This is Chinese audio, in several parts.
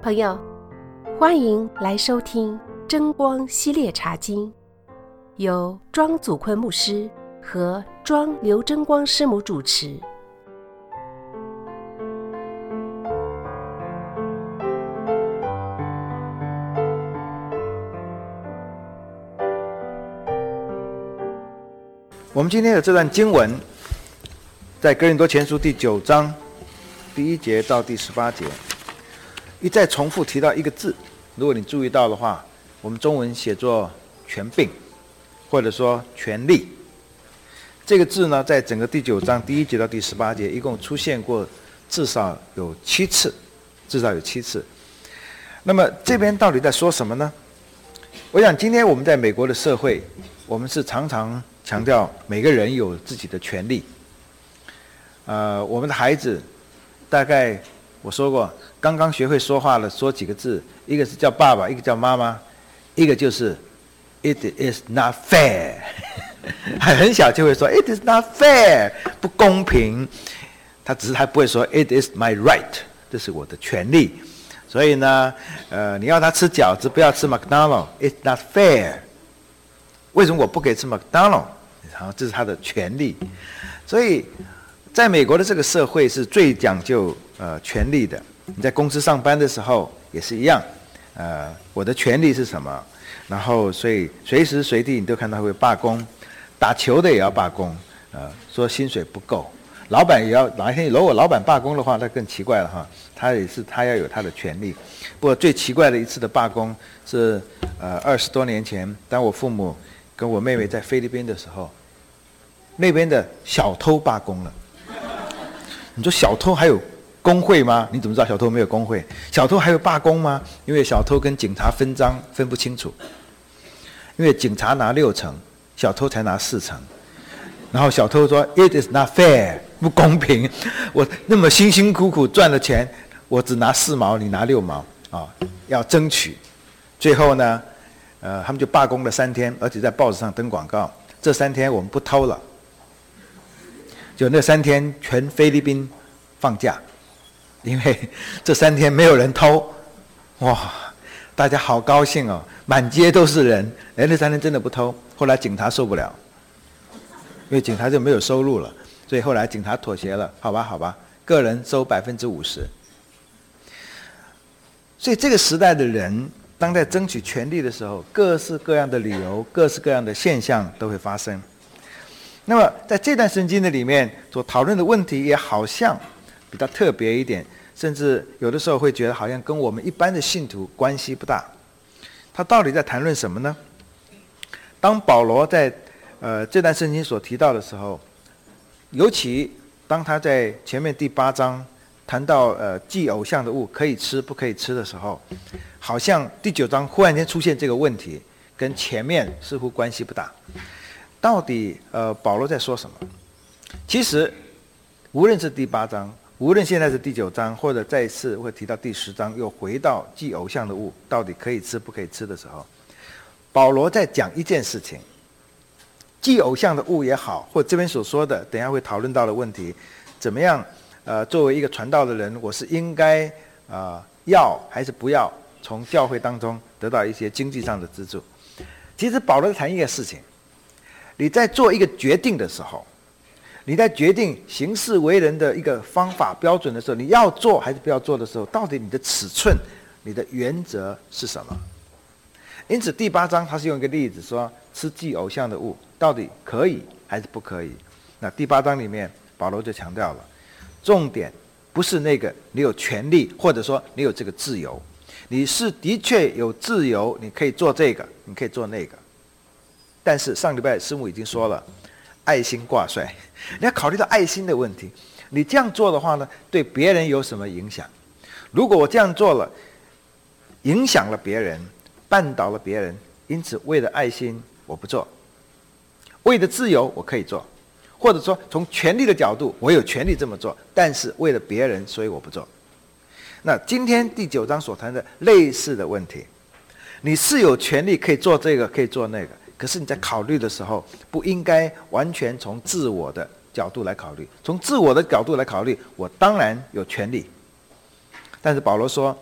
朋友，欢迎来收听真光系列茶经，由庄祖坤牧师和庄刘真光师母主持。 我们今天的这段经文在哥林多前书第9章第1节到第18节，一再重复提到一个字，如果你注意到的话，我们中文写作权柄，或者说权利。这个字呢，在整个第9章第1节到第18节一共出现过至少有7次，那么这边到底在说什么呢？我想今天我们在美国的社会，我们是常常强调每个人有自己的权利。我们的孩子大概我说过，刚刚学会说话了，说几个字，一个是叫爸爸，一个叫妈妈，一个就是 It is not fair 很小就会说 It is not fair 不公平，他只是还不会说 It is my right 这是我的权利。所以呢你要他吃饺子不要吃 McDonald's It's not fair， 为什么我不可以吃 McDonald's？ 这是他的权利。所以在美国的这个社会是最讲究权利的。你在公司上班的时候也是一样，我的权利是什么？然后所以随时随地你都看到会罢工，打球的也要罢工，说薪水不够，老板也要哪一天如果老板罢工的话，那更奇怪了哈，他要有他的权利。不过最奇怪的一次的罢工是20多年前，当我父母跟我妹妹在菲律宾的时候，那边的小偷罢工了。你说小偷还有工会吗？你怎么知道小偷没有工会？小偷还有罢工吗？因为小偷跟警察分赃分不清楚，因为警察拿6成，小偷才拿4成。然后小偷说 It is not fair 不公平，我那么辛辛苦苦赚的钱，我只拿4毛，你拿6毛要争取。最后呢他们就罢工了3天，而且在报纸上登广告，这3天我们不偷了。就那3天全菲律宾放假，因为这3天没有人偷，哇，大家好高兴哦，满街都是人。那3天真的不偷，后来警察受不了，因为警察就没有收入了，所以后来警察妥协了，好吧，个人收50%。所以这个时代的人，当在争取权利的时候，各式各样的理由、各式各样的现象都会发生。那么在这段圣经的里面所讨论的问题也好像比较特别一点，甚至有的时候会觉得好像跟我们一般的信徒关系不大。他到底在谈论什么呢？当保罗在这段圣经所提到的时候，尤其当他在前面第8章谈到祭偶像的物可以吃不可以吃的时候，好像第9章忽然间出现这个问题，跟前面似乎关系不大。到底保罗在说什么？其实无论是第8章，无论现在是第9章，或者再一次会提到第10章，又回到祭偶像的物到底可以吃不可以吃的时候，保罗在讲一件事情，祭偶像的物也好，或这边所说的等一下会讨论到的问题，怎么样作为一个传道的人，我是应该要还是不要从教会当中得到一些经济上的资助。其实保罗在谈一个事情，你在做一个决定的时候，你在决定行事为人的一个方法标准的时候，你要做还是不要做的时候，到底你的尺寸、你的原则是什么？因此第8章他是用一个例子说，吃祭偶像的物到底可以还是不可以。那第8章里面保罗就强调了，重点不是那个你有权利，或者说你有这个自由，你是的确有自由，你可以做这个，你可以做那个。但是上礼拜师母已经说了，爱心挂帅，你要考虑到爱心的问题。你这样做的话呢，对别人有什么影响？如果我这样做了，影响了别人，绊倒了别人，因此为了爱心我不做，为了自由我可以做，或者说从权力的角度，我有权利这么做，但是为了别人，所以我不做。那今天第9章所谈的类似的问题，你是有权利可以做这个，可以做那个。可是你在考虑的时候，不应该完全从自我的角度来考虑。从自我的角度来考虑，我当然有权利。但是保罗说，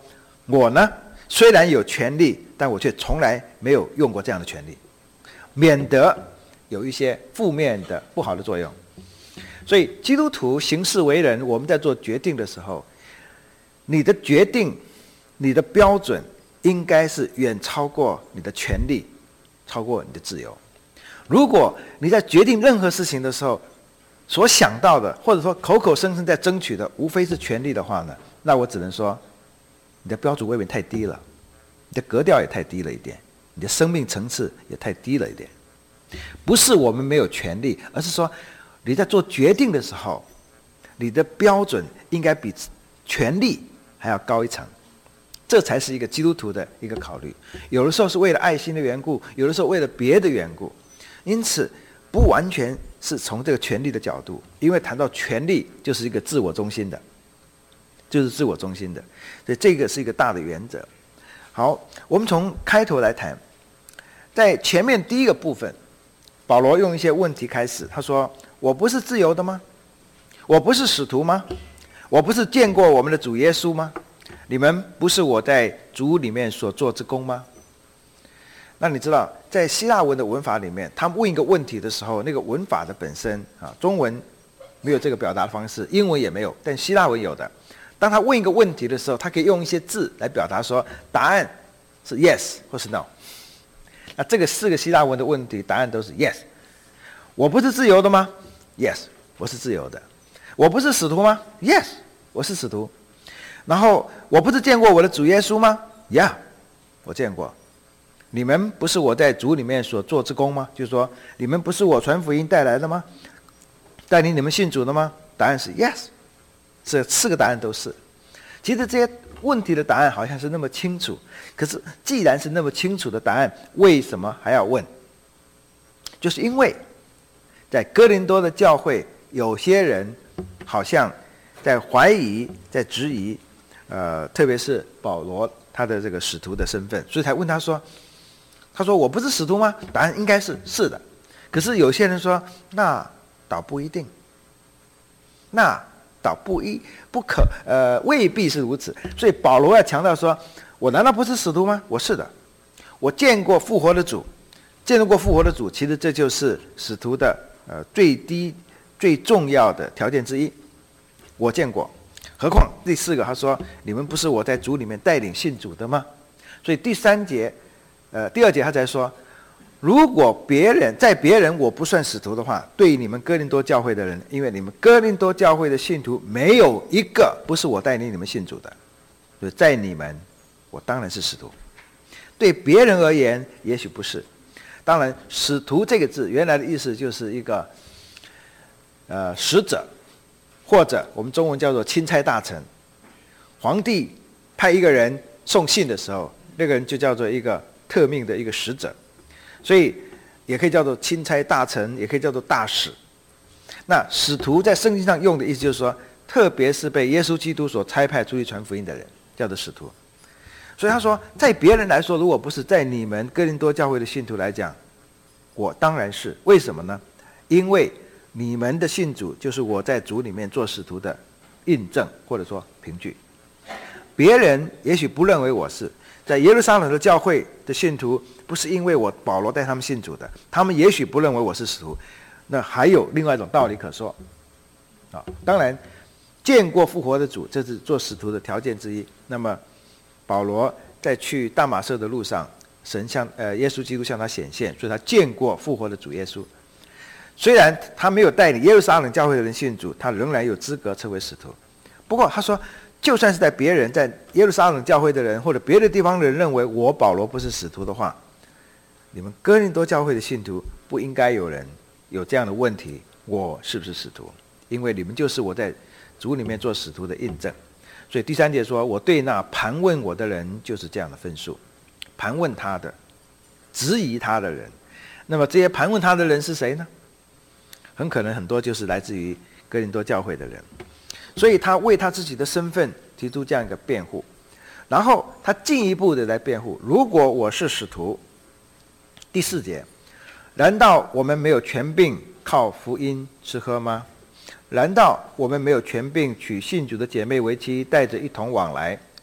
我呢虽然有权利，但我却从来没有用过这样的权利，免得有一些负面的不好的作用。所以基督徒行事为人，我们在做决定的时候，你的决定，你的标准应该是远超过你的权利，超过你的自由。如果你在决定任何事情的时候所想到的，或者说口口声声在争取的无非是权利的话呢，那我只能说你的标准未免太低了，你的格调也太低了一点，你的生命层次也太低了一点。不是我们没有权利，而是说你在做决定的时候，你的标准应该比权利还要高一层，这才是一个基督徒的一个考虑。有的时候是为了爱心的缘故，有的时候为了别的缘故，因此不完全是从这个权利的角度，因为谈到权利就是一个自我中心的，就是自我中心的，所以这个是一个大的原则。好，我们从开头来谈，在前面第一个部分，保罗用一些问题开始，他说：我不是自由的吗？我不是使徒吗？我不是见过我们的主耶稣吗？你们不是我在主里面所做之功吗？那你知道，在希腊文的文法里面，他们问一个问题的时候，那个文法的本身中文没有这个表达的方式，英文也没有，但希腊文有的。当他问一个问题的时候，他可以用一些字来表达说，答案是 yes 或是 no。那这个4个希腊文的问题，答案都是 yes。我不是自由的吗？ Yes， 我是自由的。我不是使徒吗？ Yes， 我是使徒。然后我不是见过我的主耶稣吗？ Yeah， 我见过。你们不是我在主里面所做之功吗？就是说，你们不是我传福音带来的吗？带领你们信主的吗？答案是 Yes。这4个答案都是。其实这些问题的答案好像是那么清楚，可是既然是那么清楚的答案，为什么还要问？就是因为在哥林多的教会，有些人好像在怀疑，在质疑，特别是保罗他的这个使徒的身份，所以才问他说我不是使徒吗？答案应该是是的。可是有些人说，那倒不一定，那倒未必是如此。所以保罗要强调说，我难道不是使徒吗？我是的，我见过复活的主，见到过复活的主，其实这就是使徒的最低最重要的条件之一，我见过。何况第4个他说，你们不是我在主里面带领信主的吗？所以第2节他才说，如果别人我不算使徒的话，对于你们哥林多教会的人，因为你们哥林多教会的信徒没有一个不是我带领你们信主的，所以在你们我当然是使徒。对别人而言也许不是。当然使徒这个字原来的意思就是一个使者，或者我们中文叫做钦差大臣。皇帝派一个人送信的时候，那个人就叫做一个特命的一个使者，所以也可以叫做钦差大臣，也可以叫做大使。那使徒在圣经上用的意思就是说，特别是被耶稣基督所差派出去传福音的人叫做使徒。所以他说，在别人来说，如果不是在你们哥林多教会的信徒来讲，我当然是。为什么呢？因为你们的信主就是我在主里面做使徒的印证，或者说凭据。别人也许不认为我是，在耶路撒冷的教会的信徒，不是因为我保罗带他们信主的，他们也许不认为我是使徒。那还有另外一种道理可说。当然见过复活的主，这是做使徒的条件之一。那么保罗在去大马色的路上，耶稣基督向他显现，所以他见过复活的主耶稣。虽然他没有带领耶路撒冷教会的人信主，他仍然有资格称为使徒。不过他说，就算是在别人，在耶路撒冷教会的人或者别的地方的人认为我保罗不是使徒的话，你们哥林多教会的信徒不应该有人有这样的问题，我是不是使徒？因为你们就是我在主里面做使徒的印证。所以第3节说，我对那盘问我的人就是这样的分数。盘问他的，质疑他的人，那么这些盘问他的人是谁呢？很可能很多就是来自于哥林多教会的人。所以他为他自己的身份提出这样一个辩护，然后他进一步的来辩护，如果我是使徒，第4节，难道我们没有权柄靠福音吃喝吗？难道我们没有权柄娶信主的姐妹为妻，带着一同往来，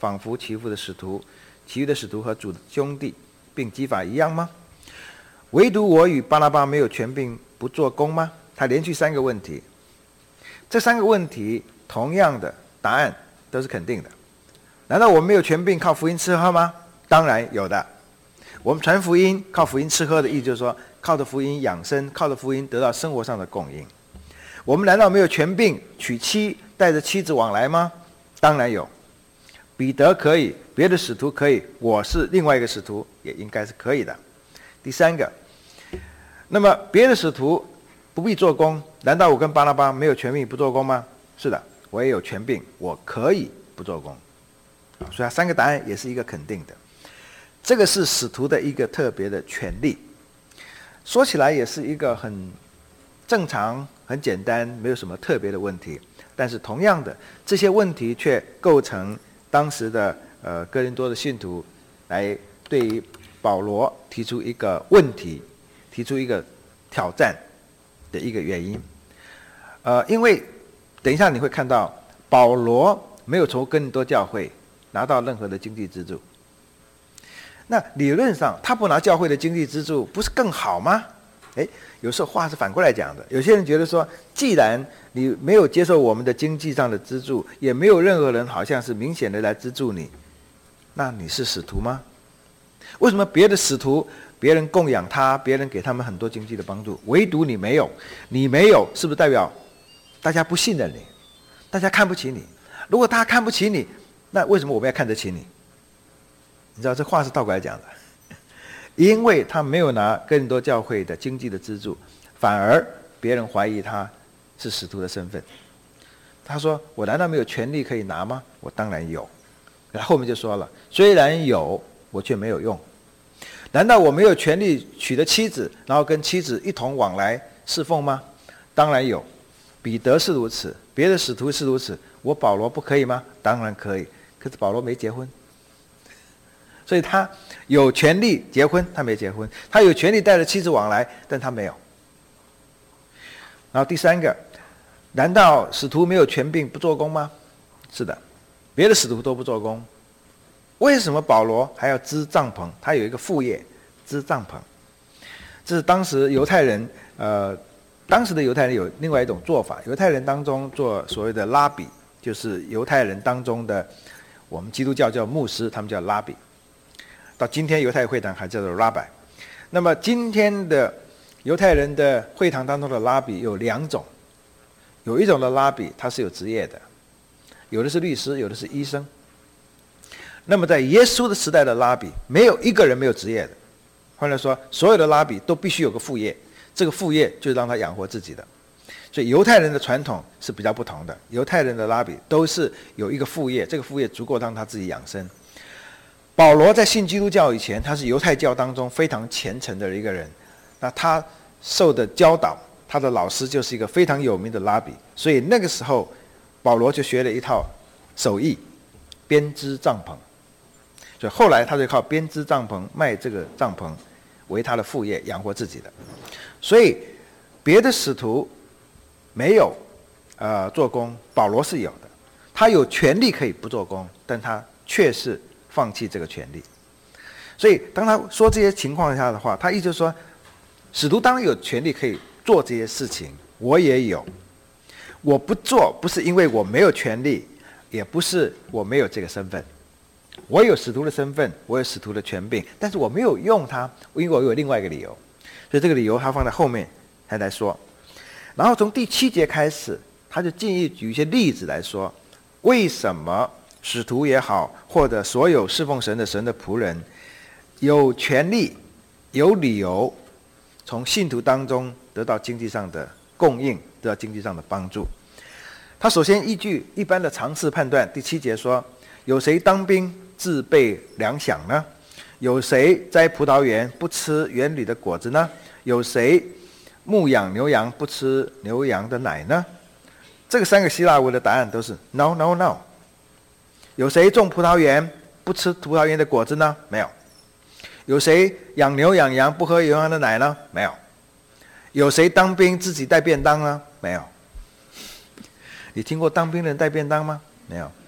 仿佛其余的使徒和主的兄弟并基法一样吗？唯独我与巴拿巴没有权柄不做工吗？他连续3个问题，这3个问题同样的答案都是肯定的。难道我们没有权柄靠福音吃喝吗？当然有的。我们传福音靠福音吃喝的意思就是说，靠着福音养生，靠着福音得到生活上的供应。我们难道没有权柄娶妻，带着妻子往来吗？当然有。彼得可以，别的使徒可以，我是另外一个使徒，也应该是可以的。第3个，那么别的使徒不必做工，难道我跟巴拿巴没有权柄不做工吗？是的，我也有权柄，我可以不做工。所以3个答案也是一个肯定的。这个是使徒的一个特别的权利，说起来也是一个很正常、很简单，没有什么特别的问题。但是同样的，这些问题却构成当时的哥林多的信徒来对于保罗提出一个问题，提出一个挑战的一个原因。因为等一下你会看到，保罗没有从哥林多教会拿到任何的经济资助。那理论上他不拿教会的经济资助不是更好吗？有时候话是反过来讲的。有些人觉得说，既然你没有接受我们的经济上的资助，也没有任何人好像是明显的来资助你，那你是使徒吗？为什么别的使徒别人供养他，别人给他们很多经济的帮助，唯独你没有？你没有是不是代表大家不信任你，大家看不起你？如果大家看不起你，那为什么我们要看得起你？你知道这话是倒过来讲的。因为他没有拿哥林多教会的经济的资助，反而别人怀疑他是使徒的身份。他说，我难道没有权利可以拿吗？我当然有。后面就说了，虽然有，我却没有用。难道我没有权利娶了妻子，然后跟妻子一同往来侍奉吗？当然有。彼得是如此，别的使徒是如此，我保罗不可以吗？当然可以。可是保罗没结婚，所以他有权利结婚，他没结婚；他有权利带着妻子往来，但他没有。然后第3个，难道使徒没有权柄不做工吗？是的，别的使徒都不做工，为什么保罗还要织帐篷？他有一个副业，织帐篷。这是当时犹太人，当时的犹太人有另外一种做法，犹太人当中做所谓的拉比，就是犹太人当中的，我们基督教叫牧师，他们叫拉比。到今天犹太会堂还叫做 Rabbi。 那么今天的犹太人的会堂当中的拉比有2种，有一种的拉比他是有职业的，有的是律师，有的是医生。那么在耶稣的时代的拉比，没有一个人没有职业的。换句话说，所有的拉比都必须有个副业，这个副业就是让他养活自己的。所以犹太人的传统是比较不同的，犹太人的拉比都是有一个副业，这个副业足够让他自己养生。保罗在信基督教以前，他是犹太教当中非常虔诚的一个人，那他受的教导，他的老师就是一个非常有名的拉比，所以那个时候保罗就学了一套手艺，编织帐篷。所以后来他就靠编织帐篷，卖这个帐篷为他的副业，养活自己的。所以别的使徒没有做工，保罗是有的，他有权利可以不做工，但他却是放弃这个权利。所以当他说这些情况下的话，他意思就是说，使徒当然有权利可以做这些事情，我也有，我不做不是因为我没有权利，也不是我没有这个身份，我有使徒的身份，我有使徒的权柄，但是我没有用它，因为我有另外一个理由。所以这个理由他放在后面才来说。然后从第7节开始，他就进一举一些例子来说，为什么使徒也好，或者所有侍奉神的仆人，有权利、有理由从信徒当中得到经济上的供应，得到经济上的帮助。他首先依据一般的常识判断，第7节说，有谁当兵自备粮饷呢？有谁栽葡萄园不吃园里的果子呢？有谁牧养牛羊不吃牛羊的奶呢？这个3个希腊文的答案都是 no no no。 有谁种葡萄园不吃葡萄园的果子呢？没有。有谁养牛养羊不喝牛羊的奶呢？没有。有谁当兵自己带便当呢？没有。你听过当兵的人带便当吗？没有。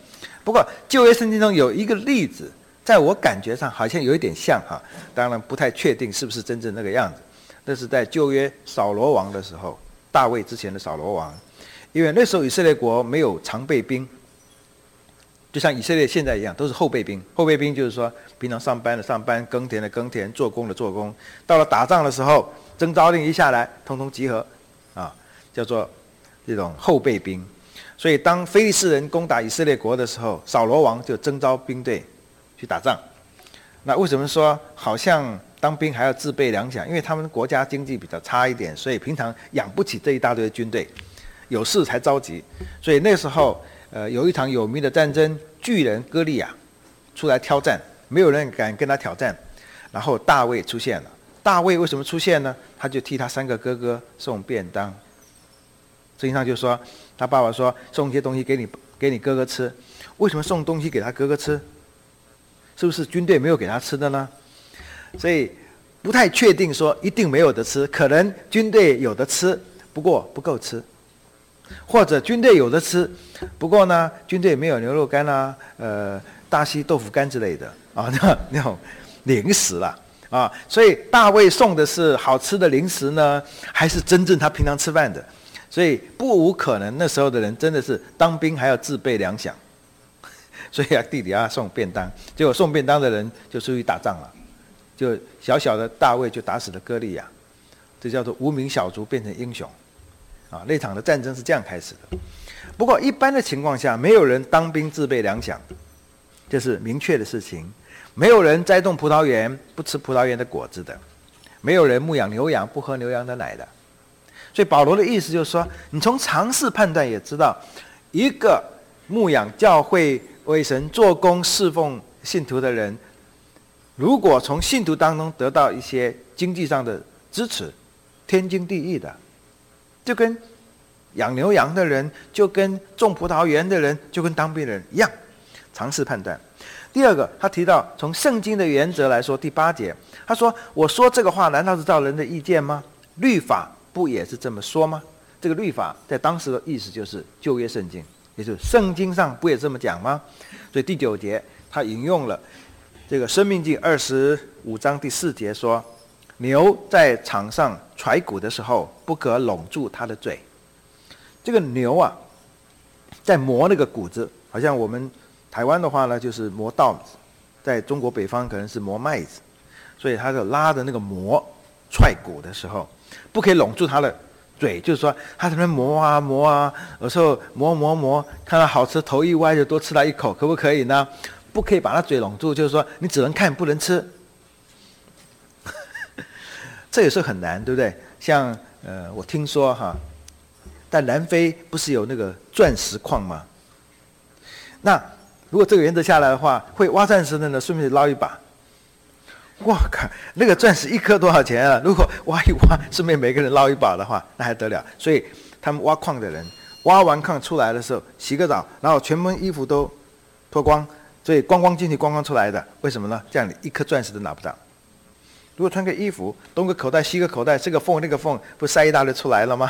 不过旧约圣经中有一个例子，在我感觉上好像有一点像哈，当然不太确定是不是真正那个样子。那是在旧约扫罗王的时候，大卫之前的扫罗王，因为那时候以色列国没有常备兵，就像以色列现在一样，都是后备兵。后备兵就是说，平常上班的上班，耕田的耕田，做工的做工，到了打仗的时候，征召令一下来，通通集合，叫做这种后备兵。所以当非利士人攻打以色列国的时候，扫罗王就征召兵队去打仗。那为什么说好像当兵还要自备粮饷？因为他们国家经济比较差一点，所以平常养不起这一大堆军队，有事才着急。所以那时候有一场有名的战争，巨人歌利亚出来挑战，没有人敢跟他挑战。然后大卫出现了。大卫为什么出现呢？他就替他3个哥哥送便当。圣经上就说，他爸爸说送一些东西给你哥哥吃。为什么送东西给他哥哥吃？是不是军队没有给他吃的呢？所以不太确定说一定没有得吃，可能军队有得吃，不过不够吃，或者军队有得吃，不过呢军队没有牛肉干啊、大溪豆腐干之类的那种零食啦所以大卫送的是好吃的零食呢，还是真正他平常吃饭的？所以不无可能那时候的人真的是当兵还要自备粮饷，所以弟弟送便当，结果送便当的人就出去打仗了，就小小的大卫就打死了歌利亚，这叫做无名小卒变成英雄那场的战争是这样开始的。不过一般的情况下，没有人当兵自备粮饷，这是明确的事情。没有人栽种葡萄园不吃葡萄园的果子的，没有人牧养牛羊不喝牛羊的奶的。所以保罗的意思就是说，你从常识判断也知道，一个牧养教会为神做工侍奉信徒的人，如果从信徒当中得到一些经济上的支持，天经地义的，就跟养牛羊的人，就跟种葡萄园的人，就跟当兵的人一样，常识判断。第二个，他提到从圣经的原则来说，第8节，他说：“我说这个话，难道是照人的意见吗？律法不也是这么说吗？”这个律法在当时的意思就是旧约圣经，也就是圣经上不也这么讲吗？所以第9节，他引用了这个《申命记》25章第4节说：“牛在场上踹骨的时候，不可拢住它的嘴。”这个牛在磨那个谷子，好像我们台湾的话呢，就是磨稻子，在中国北方可能是磨麦子，所以他就拉着那个磨踹骨的时候，不可以拢住他的嘴，就是说他在那边磨有时候磨，看到好吃头一歪就多吃了一口，可不可以呢？不可以把他嘴拢住，就是说你只能看不能吃。这也是很难，对不对？像我听说在南非不是有那个钻石矿吗？那如果这个原则下来的话，会挖钻石的呢，顺便捞一把。哇靠，那个钻石1颗多少钱啊？如果挖一挖，顺便每个人捞一把的话，那还得了？所以他们挖矿的人，挖完矿出来的时候，洗个澡，然后全部衣服都脱光，所以光光进去，光光出来的。为什么呢？这样你1颗钻石都拿不到。如果穿个衣服，东个口袋西个口袋，这个缝那个缝，不塞一大堆出来了吗？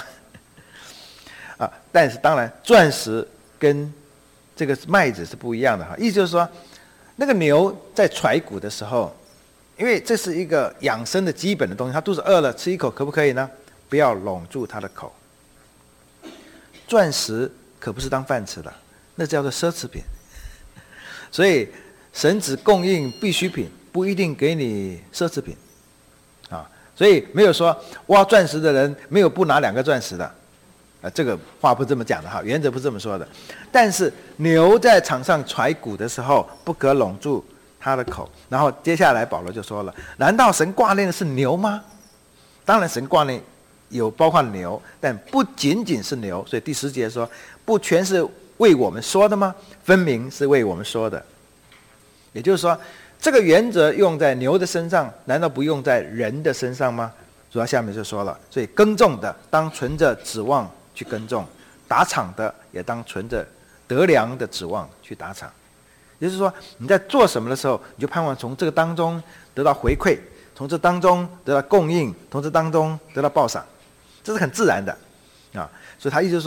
但是当然，钻石跟这个麦子是不一样的意思就是说，那个牛在踹骨的时候，因为这是一个养生的基本的东西，它肚子饿了吃一口可不可以呢？不要拢住它的口。钻石可不是当饭吃的，那叫做奢侈品。所以神只供应必需品，不一定给你奢侈品所以没有说挖钻石的人没有不拿2个钻石的。这个话不这么讲的原则不这么说的。但是牛在场上踹骨的时候，不可拢住它的口。然后接下来保罗就说了：难道神挂念的是牛吗？当然神挂念有包括牛，但不仅仅是牛。所以第10节说，不全是为我们说的吗？分明是为我们说的。也就是说，这个原则用在牛的身上，难道不用在人的身上吗？主要下面就说了，所以耕种的当存着指望去耕种，打场的也当存着得粮的指望去打场。也就是说，你在做什么的时候，你就盼望从这个当中得到回馈，从这当中得到供应，从这当中得到报赏，这是很自然的所以他意思是说，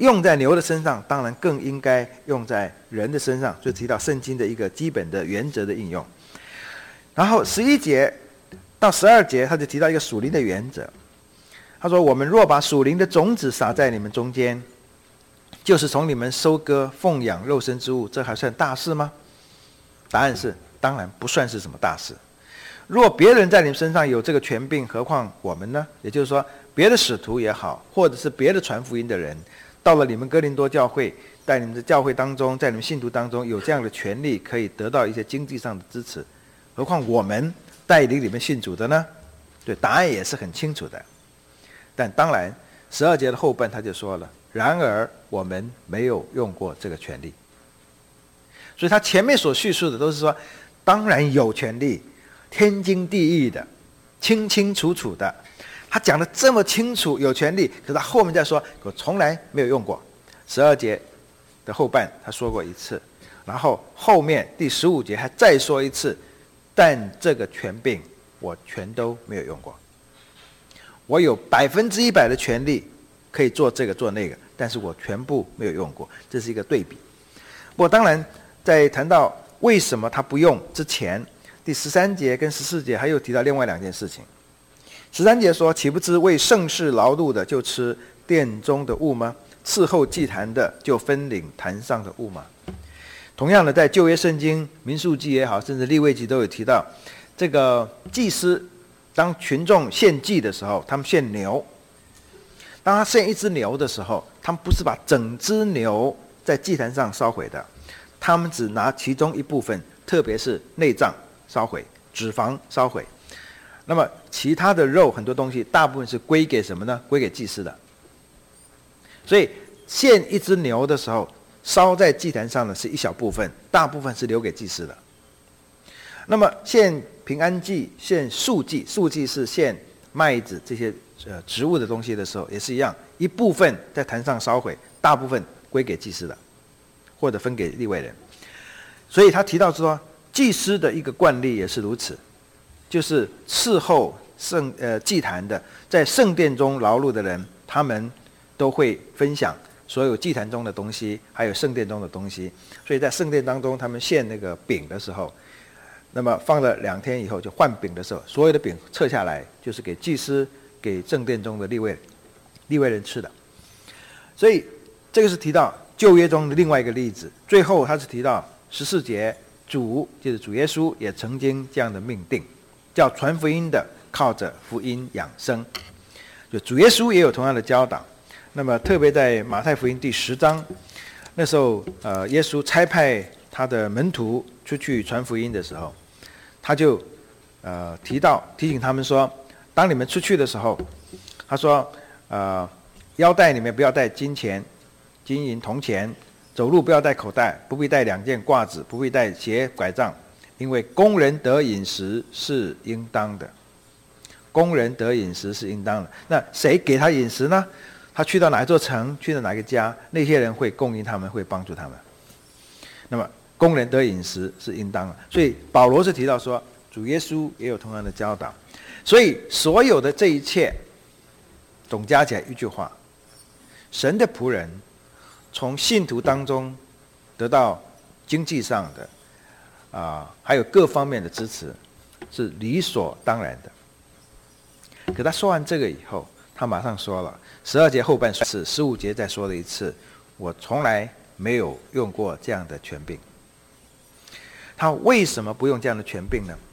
用在牛的身上，当然更应该用在人的身上，就提到圣经的一个基本的原则的应用。然后11节到12节，他就提到一个属灵的原则。他说：我们若把属灵的种子撒在你们中间，就是从你们收割奉养肉身之物，这还算大事吗？答案是当然不算是什么大事。若别人在你们身上有这个权柄，何况我们呢？也就是说，别的使徒也好，或者是别的传福音的人，到了你们哥林多教会，在你们的教会当中，在你们信徒当中有这样的权利，可以得到一些经济上的支持，何况我们带领你们信主的呢？对，答案也是很清楚的。但当然12节的后半他就说了，然而我们没有用过这个权利。所以他前面所叙述的都是说，当然有权利，天经地义的，清清楚楚的。他讲得这么清楚，有权利，可是他后面再说，我从来没有用过。12节的后半他说过一次，然后后面第15节还再说一次，但这个权柄我全都没有用过。我有100%的权利可以做这个做那个，但是我全部没有用过，这是一个对比。不过当然在谈到为什么他不用之前，第13节跟14节还有提到另外2件事情。13节说，岂不知为圣事劳碌的就吃殿中的物吗？伺候祭坛的就分领坛上的物吗？同样的，在旧约圣经民数记也好，甚至利未记都有提到，这个祭司当群众献祭的时候，他们献牛，当他献一只牛的时候，他们不是把整只牛在祭坛上烧毁的，他们只拿其中一部分，特别是内脏烧毁，脂肪烧毁。那么其他的肉很多东西大部分是归给什么呢？归给祭司的。所以献一只牛的时候，烧在祭坛上的是一小部分，大部分是留给祭司的。那么献平安祭、献素祭，素祭是献麦子这些植物的东西的时候，也是一样，一部分在坛上烧毁，大部分归给祭司的，或者分给利未人。所以他提到说，祭司的一个惯例也是如此，就是伺候祭坛的，在圣殿中劳碌的人，他们都会分享所有祭坛中的东西，还有圣殿中的东西。所以在圣殿当中，他们献那个饼的时候，那么放了2天以后就换饼的时候，所有的饼撤下来，就是给祭司、给圣殿中的利未人吃的。所以这个是提到旧约中的另外一个例子。最后他是提到14节，就是主耶稣也曾经这样的命定，叫传福音的靠着福音养生。就主耶稣也有同样的教导。那么特别在马太福音第10章，那时候耶稣差派他的门徒出去传福音的时候，他就提醒他们说，当你们出去的时候，他说腰带里面不要带金钱、金银、铜钱，走路不要带口袋，不必带2件褂子，不必带鞋拐杖，因为工人得饮食是应当的。工人得饮食是应当的。那谁给他饮食呢？他去到哪一座城，去到哪个家，那些人会供应他们，会帮助他们。那么工人得饮食是应当的。所以保罗是提到说，主耶稣也有同样的教导。所以所有的这一切总加起来一句话，神的仆人从信徒当中得到经济上的还有各方面的支持，是理所当然的。可他说完这个以后，他马上说了，12节后半是15节再说了一次，我从来没有用过这样的权柄。他为什么不用这样的权柄呢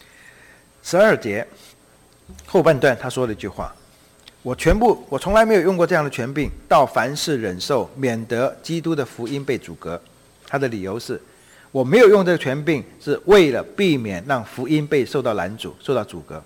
？12节后半段他说了一句话，我从来没有用过这样的权柄，到凡事忍受，免得基督的福音被阻隔。他的理由是，我没有用这个权柄，是为了避免让福音被受到拦阻、受到阻隔。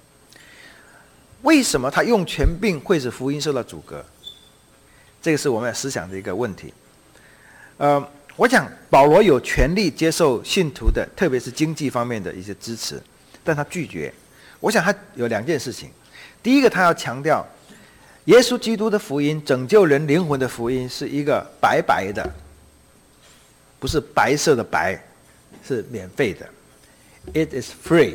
为什么他用权柄会使福音受到阻隔？这个是我们要思想的一个问题。我想保罗有权利接受信徒的，特别是经济方面的一些支持，但他拒绝。我想他有2件事情。第一个，他要强调耶稣基督的福音，拯救人灵魂的福音，是一个白白的，不是白色的白，是免费的。It is free。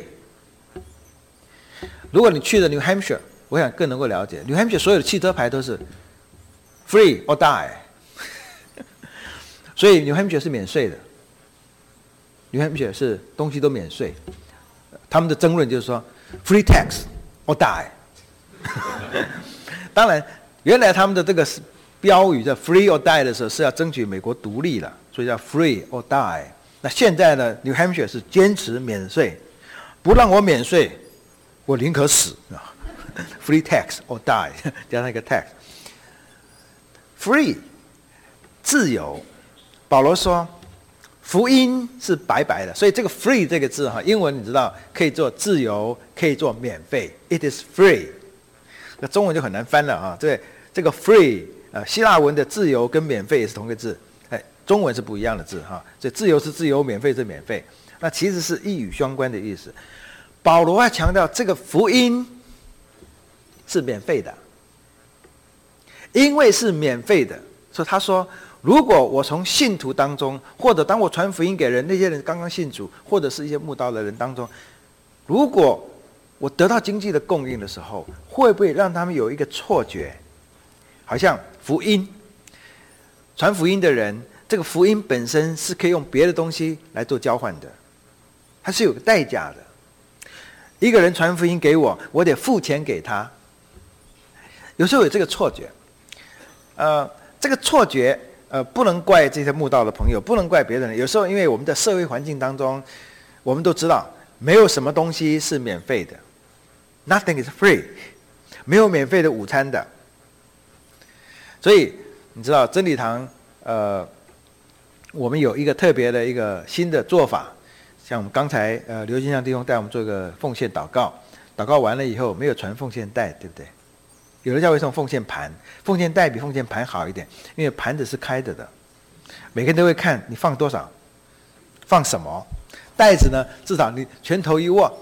如果你去了 New Hampshire， 我想更能够了解 New Hampshire 所有的汽车牌都是 free or die， 所以New Hampshire是免税的，New Hampshire是东西都免税。他们的争论就是说 ，free tax or die 。当然，原来他们的这个标语叫 free or die 的时候是要争取美国独立了，所以叫 free or die。那现在呢 ，New Hampshire 是坚持免税，不让我免税，我宁可死啊。free tax or die 加上一个 tax。free 自由，保罗说。福音是白白的，所以这个 free 这个字哈，英文你知道可以做自由，可以做免费 ，it is free。那中文就很难翻了啊，对，这个 free 希腊文的自由跟免费也是同一个字，中文是不一样的字哈，所以自由是自由，免费是免费，那其实是一语相关的意思。保罗要强调这个福音是免费的，因为是免费的，所以他说。如果我从信徒当中，或者当我传福音给人，那些人刚刚信主，或者是一些慕道的人当中，如果我得到经济的供应的时候，会不会让他们有一个错觉，好像福音传福音的人，这个福音本身是可以用别的东西来做交换的，它是有个代价的。一个人传福音给我，我得付钱给他，有时候有这个错觉，这个错觉。不能怪这些慕道的朋友，不能怪别人。有时候，因为我们的社会环境当中，我们都知道，没有什么东西是免费的 ，Nothing is free， 没有免费的午餐的。所以，你知道真理堂，我们有一个特别的一个新的做法，像我们刚才刘金香弟兄带我们做一个奉献祷告，祷告完了以后没有传奉献袋，对不对？有的教会送奉献盘，奉献袋比奉献盘好一点，因为盘子是开着的，每个人都会看你放多少，放什么。袋子呢，至少你拳头一握，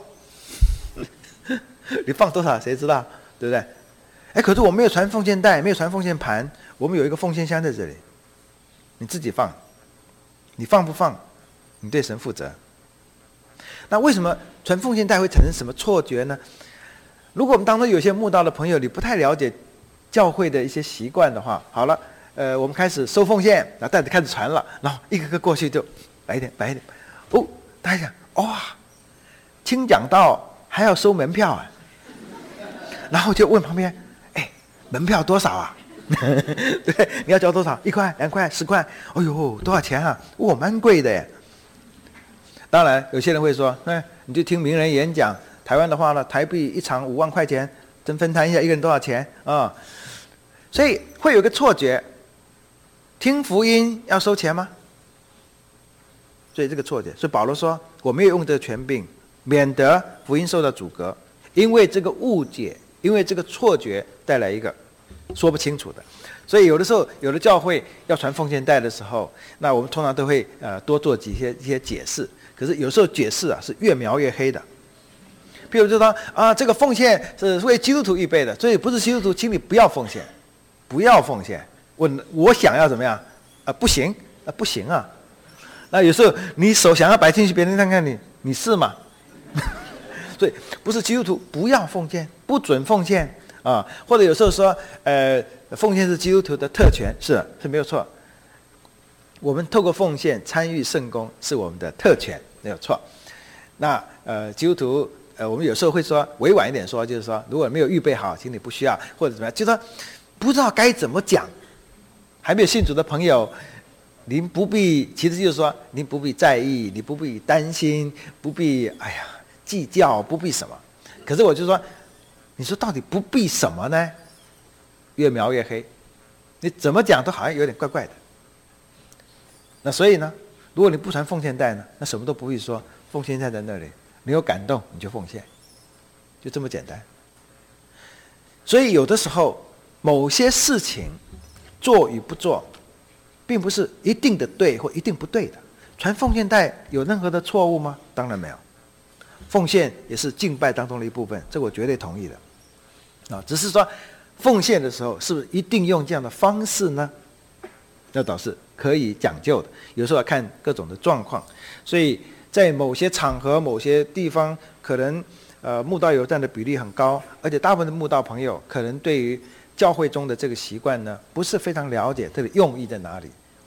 你放多少谁知道，对不对？可是我没有传奉献袋，没有传奉献盘，我们有一个奉献箱在这里，你自己放，你放不放，你对神负责。那为什么传奉献袋会产生什么错觉呢？如果我们当中有些慕道的朋友，你不太了解教会的一些习惯的话，好了，我们开始收奉献，然后袋子开始传了，然后一个个过去就摆一点，摆一点，大家想，哇，听讲道还要收门票啊，然后就问旁边，门票多少啊？对，你要交多少？1块、2块、10块？哎呦，多少钱啊？蛮贵的耶。当然，有些人会说，你就听名人演讲。台湾的话呢，台币1场5万块钱，真分摊一下，一个人多少钱啊？所以会有个错觉，听福音要收钱吗？所以这个错觉，所以保罗说，我没有用这个权柄，免得福音受到阻隔，因为这个误解，因为这个错觉带来一个说不清楚的。所以有的时候，有的教会要传奉献袋的时候，那我们通常都会多做一些解释。可是有时候解释是越描越黑的。譬如就说这个奉献是为基督徒预备的，所以不是基督徒，请你不要奉献，不要奉献。我想要怎么样？不行，不行啊。那有时候你手想要摆进去，别人看看你是吗？所以不是基督徒不要奉献，不准奉献啊。或者有时候说奉献是基督徒的特权，是没有错。我们透过奉献参与圣工是我们的特权，没有错。那基督徒。我们有时候会说委婉一点说，就是说如果没有预备好，请你不需要，或者怎么样，就是说不知道该怎么讲。还没有信主的朋友，您不必，其实就是说您不必在意，你不必担心，不必计较，不必什么。可是我就说，你说到底不必什么呢？越描越黑，你怎么讲都好像有点怪怪的。那所以呢，如果你不传奉献袋呢，那什么都不必说，奉献袋在那里。你有感动你就奉献，就这么简单。所以有的时候某些事情做与不做并不是一定的对或一定不对的。传奉献袋有任何的错误吗？当然没有。奉献也是敬拜当中的一部分，这我绝对同意的。只是说奉献的时候是不是一定用这样的方式呢？那倒是可以讲究的，有时候要看各种的状况。所以在某些场合、某些地方，可能慕道友占的比例很高，而且大部分的慕道朋友可能对于教会中的这个习惯呢，不是非常了解这个用意在哪里，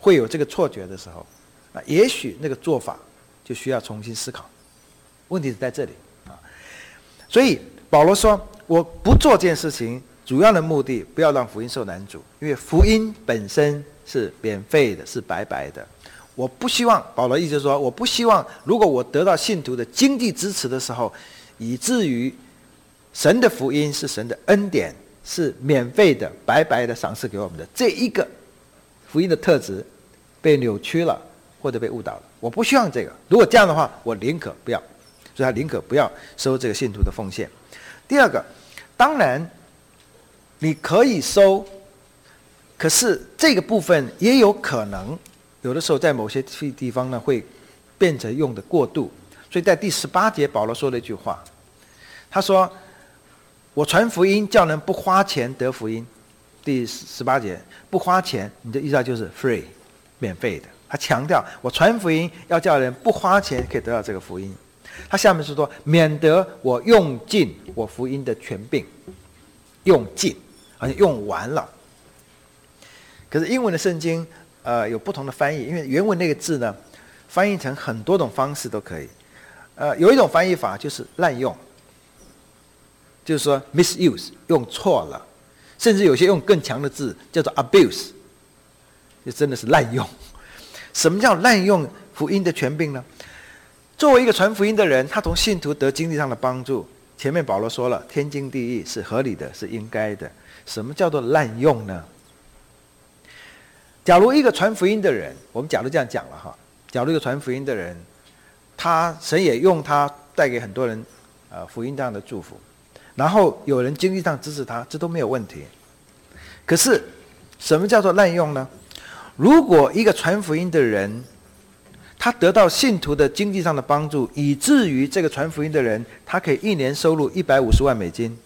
会有这个错觉的时候，那也许那个做法就需要重新思考。问题是在这里啊，所以保罗说，我不做这件事情，主要的目的不要让福音受难阻，因为福音本身是免费的，是白白的。我不希望，保罗意思就是说，我不希望如果我得到信徒的经济支持的时候，以至于神的福音是神的恩典，是免费的、白白的赏赐给我们的这一个福音的特质被扭曲了，或者被误导了。我不希望这个。如果这样的话，我宁可不要。所以他宁可不要收这个信徒的奉献。第二个，当然你可以收，可是这个部分也有可能有的时候在某些地方呢会变成用的过度。所以在第18节保罗说了一句话，他说我传福音叫人不花钱得福音。第18节不花钱，你的意思就是 free 免费的。他强调我传福音要叫人不花钱可以得到这个福音。他下面是说免得我用尽我福音的权柄，用尽好像用完了。可是英文的圣经有不同的翻译，因为原文那个字呢翻译成很多种方式都可以。有一种翻译法就是滥用，就是说 misuse 用错了，甚至有些用更强的字叫做 abuse， 就真的是滥用。什么叫滥用福音的权柄呢？作为一个传福音的人，他从信徒得经济上的帮助，前面保罗说了天经地义，是合理的，是应该的。什么叫做滥用呢？假如一个传福音的人，我们假如这样讲了哈，假如一个传福音的人，神也用他带给很多人福音这样的祝福，然后有人经济上支持他，这都没有问题。可是什么叫做滥用呢？如果一个传福音的人，他得到信徒的经济上的帮助，以至于这个传福音的人他可以一年收入150万美金，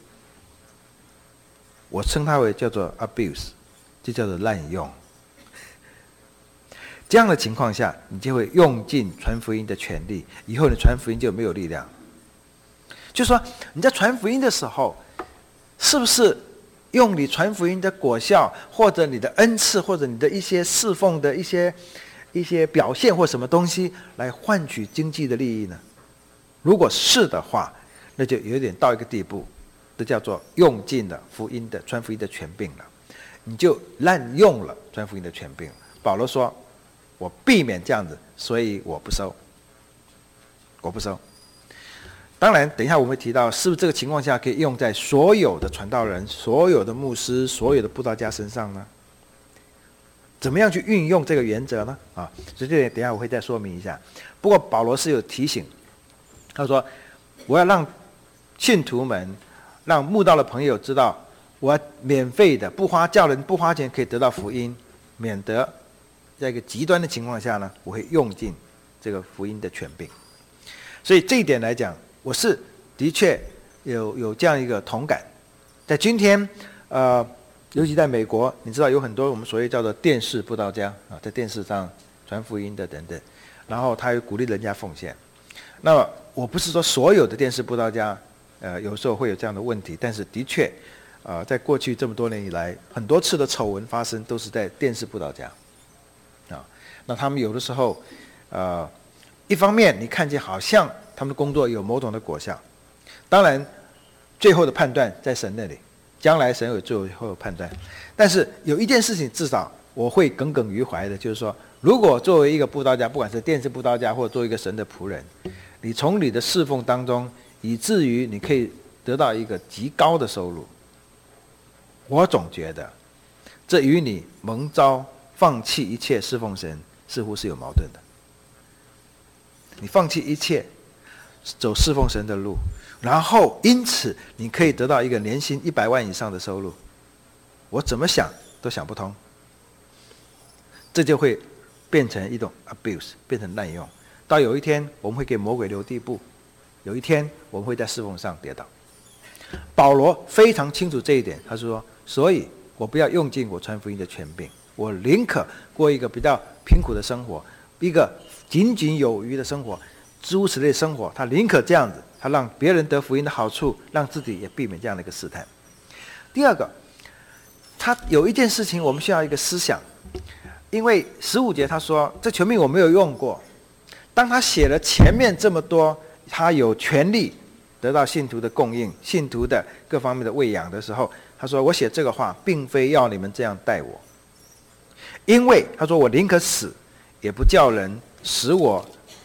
我称它为叫做 abuse， 就叫做滥用。这样的情况下，你就会用尽传福音的权利，以后你传福音就没有力量。就是说你在传福音的时候，是不是用你传福音的果效，或者你的恩赐，或者你的一些侍奉的一些表现或什么东西来换取经济的利益呢？如果是的话，那就有点到一个地步，这叫做用尽了福音的传福音的权柄了，你就滥用了传福音的权柄。保罗说我避免这样子，所以我不收。当然等一下我们会提到，是不是这个情况下可以用在所有的传道人、所有的牧师、所有的布道家身上呢？怎么样去运用这个原则呢？所以这点等一下我会再说明一下。不过保罗是有提醒，他说我要让信徒们、让慕道的朋友知道，我要免费的叫人不花钱可以得到福音，免得在一个极端的情况下呢，我会用尽这个福音的权柄。所以这一点来讲，我是的确有这样一个同感。在今天尤其在美国，你知道有很多我们所谓叫做电视布道家在电视上传福音的等等，然后他又鼓励人家奉献。那么我不是说所有的电视布道家有时候会有这样的问题，但是的确在过去这么多年以来，很多次的丑闻发生都是在电视布道家那他们有的时候一方面你看见好像他们的工作有某种的果效，当然最后的判断在神那里，将来神有最后的判断。但是有一件事情至少我会耿耿于怀的，就是说如果作为一个布道家，不管是电视布道家或者作为一个神的仆人，你从你的侍奉当中以至于你可以得到一个极高的收入，我总觉得这与你蒙召放弃一切侍奉神似乎是有矛盾的。你放弃一切走侍奉神的路，然后因此你可以得到一个年薪100万以上的收入，我怎么想都想不通。这就会变成一种 abuse， 变成滥用。到有一天我们会给魔鬼留地步，有一天我们会在侍奉上跌倒。保罗非常清楚这一点，他说所以我不要用尽我传福音的权柄，我宁可过一个比较贫苦的生活，一个仅仅有余的生活，诸如此类生活，他宁可这样子，他让别人得福音的好处，让自己也避免这样的一个试探。第二个，他有一件事情我们需要一个思想， 因为15节他说这权柄我没有用过，当他写了前面这么多，他有权利得到信徒的供应，信徒的各方面的喂养的时候，他说我写这个话并非要你们这样待我，因为他说我宁可死，也不叫人使我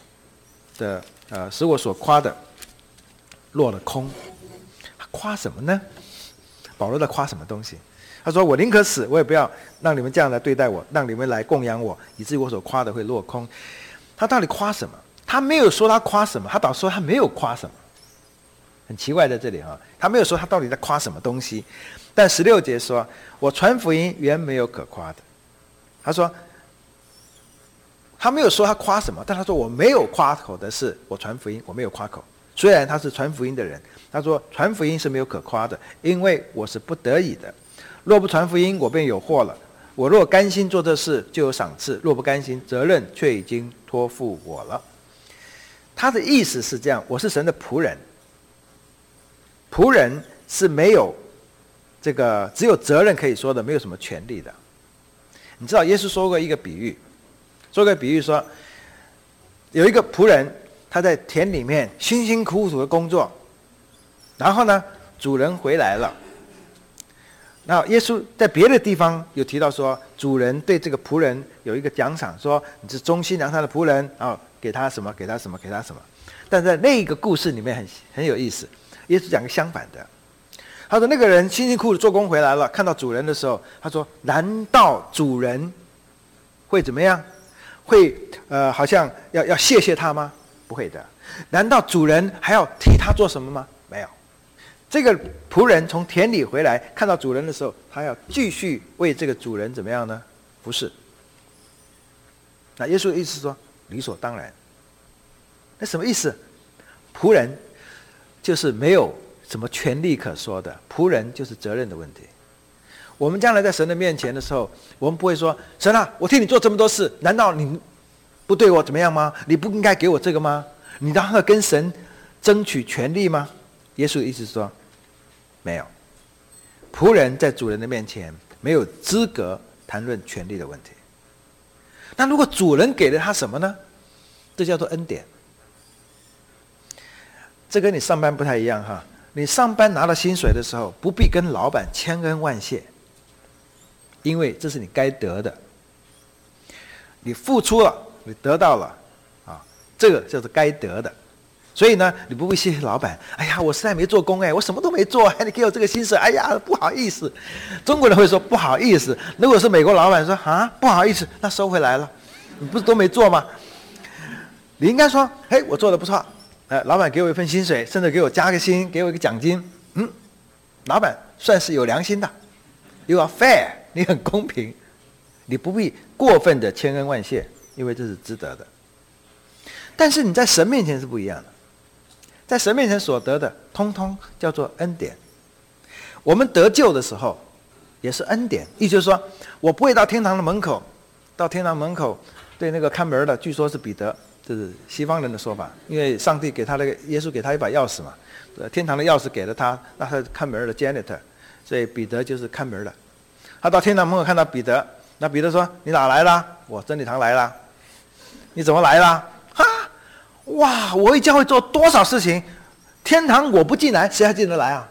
所夸的落了空。夸什么呢？保罗在夸什么东西？他说我宁可死，我也不要让你们这样来对待我，让你们来供养我，以至于我所夸的会落空。他到底夸什么？他没有说他夸什么，他倒说他没有夸什么。很奇怪在这里啊，他没有说他到底在夸什么东西。但16节说我传福音原没有可夸的。他说他没有说他夸什么，但他说我没有夸口的是我传福音，我没有夸口。虽然他是传福音的人，他说传福音是没有可夸的，因为我是不得已的。若不传福音，我便有祸了。我若甘心做这事，就有赏赐；若不甘心，责任却已经托付我了。他的意思是这样：我是神的仆人，仆人是没有这个只有责任可以说的，没有什么权利的。你知道耶稣说过一个比喻，说有一个仆人，他在田里面辛辛苦苦的工作，然后呢，主人回来了。那耶稣在别的地方有提到说，主人对这个仆人有一个奖赏，说你是忠心良善的仆人，然后给他什么，给他什么，给他什么。但在那个故事里面很有意思，耶稣讲个相反的。他说那个人辛辛苦苦做工回来了，看到主人的时候，他说难道主人会怎么样？会好像要谢谢他吗？不会的。难道主人还要替他做什么吗？没有。这个仆人从田里回来，看到主人的时候，他要继续为这个主人怎么样呢？服侍。那耶稣的意思是说，理所当然。那什么意思？仆人就是没有什么权利可说的，仆人就是责任的问题。我们将来在神的面前的时候，我们不会说，神啊，我替你做这么多事，难道你不对我怎么样吗？你不应该给我这个吗？你当要跟神争取权利吗？耶稣的意思是说，没有。仆人在主人的面前没有资格谈论权利的问题。那如果主人给了他什么呢？这叫做恩典。这跟你上班不太一样哈。你上班拿到薪水的时候，不必跟老板千恩万谢，因为这是你该得的。你付出了，你得到了，这个就是该得的。所以呢，你不必谢谢老板。哎呀，我实在没做工我什么都没做，你给我这个薪水，哎呀，不好意思。中国人会说不好意思。如果是美国老板说不好意思，那收回来了，你不是都没做吗？你应该说，我做得不错，老板给我一份薪水，甚至给我加个薪，给我一个奖金。老板算是有良心的 ，You are fair， 你很公平，你不必过分的千恩万谢，因为这是值得的。但是你在神面前是不一样的。在神面前所得的，通通叫做恩典。我们得救的时候，也是恩典。意思就是说，我不会到天堂的门口，对那个看门的，据说是彼得，这是西方人的说法，因为上帝给他耶稣给他一把钥匙嘛，天堂的钥匙给了他，那他是看门的 janitor， 所以彼得就是看门的。他到天堂门口看到彼得，那彼得说：“你哪来啦？我真理堂来啦。你怎么来啦？”哇！我为教会做多少事情，天堂我不进来，谁还进得来啊？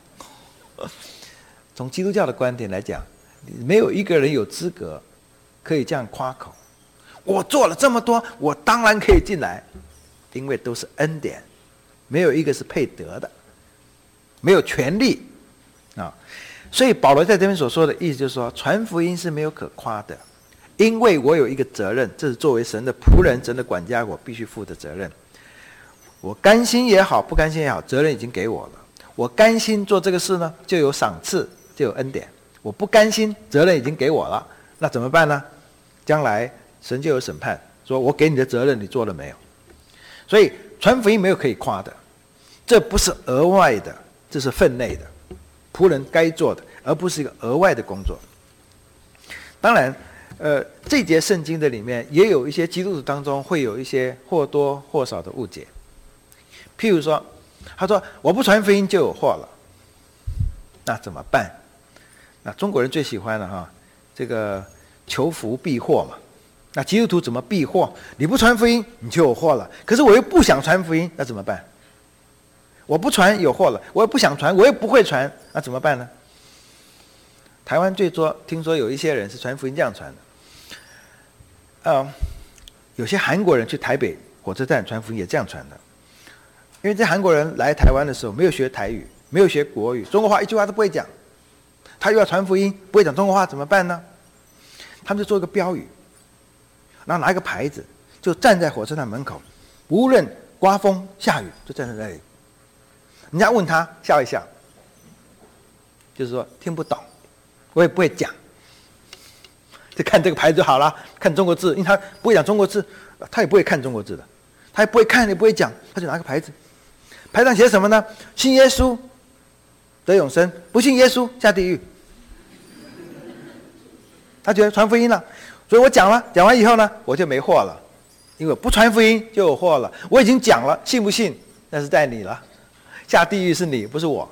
从基督教的观点来讲，没有一个人有资格可以这样夸口。我做了这么多，我当然可以进来，因为都是恩典，没有一个是配得的，没有权利啊。所以保罗在这边所说的意思就是说，传福音是没有可夸的。因为我有一个责任，这是作为神的仆人、神的管家，我必须负的责任。我甘心也好，不甘心也好，责任已经给我了。我甘心做这个事呢，就有赏赐，就有恩典。我不甘心，责任已经给我了，那怎么办呢？将来神就有审判，说我给你的责任你做了没有？所以传福音没有可以夸的，这不是额外的，这是分内的，仆人该做的，而不是一个额外的工作。当然这节圣经的里面也有一些基督徒当中会有一些或多或少的误解。譬如说，他说我不传福音就有祸了，那怎么办？那中国人最喜欢了这个求福避祸嘛。那基督徒怎么避祸？你不传福音，你就有祸了。可是我又不想传福音，那怎么办？我不传有祸了，我又不想传，我又不会传，那怎么办呢？台湾最多听说有一些人是传福音这样传的。有些韩国人去台北火车站传福音也这样传的。因为这韩国人来台湾的时候没有学台语，没有学国语，中国话一句话都不会讲，他又要传福音，不会讲中国话怎么办呢？他们就做一个标语，然后拿一个牌子，就站在火车站门口，无论刮风下雨，就站在那里。人家问他，笑一笑，就是说听不懂，我也不会讲，就看这个牌子就好了，看中国字，因为他不会讲中国字，他也不会看中国字的，他也不会看，也不会讲，他就拿个牌子，牌上写什么呢？信耶稣得永生，不信耶稣下地狱。他觉得传福音了，所以我讲了，讲完以后呢，我就没祸了，因为不传福音就有祸了。我已经讲了，信不信那是在你了，下地狱是你，不是我。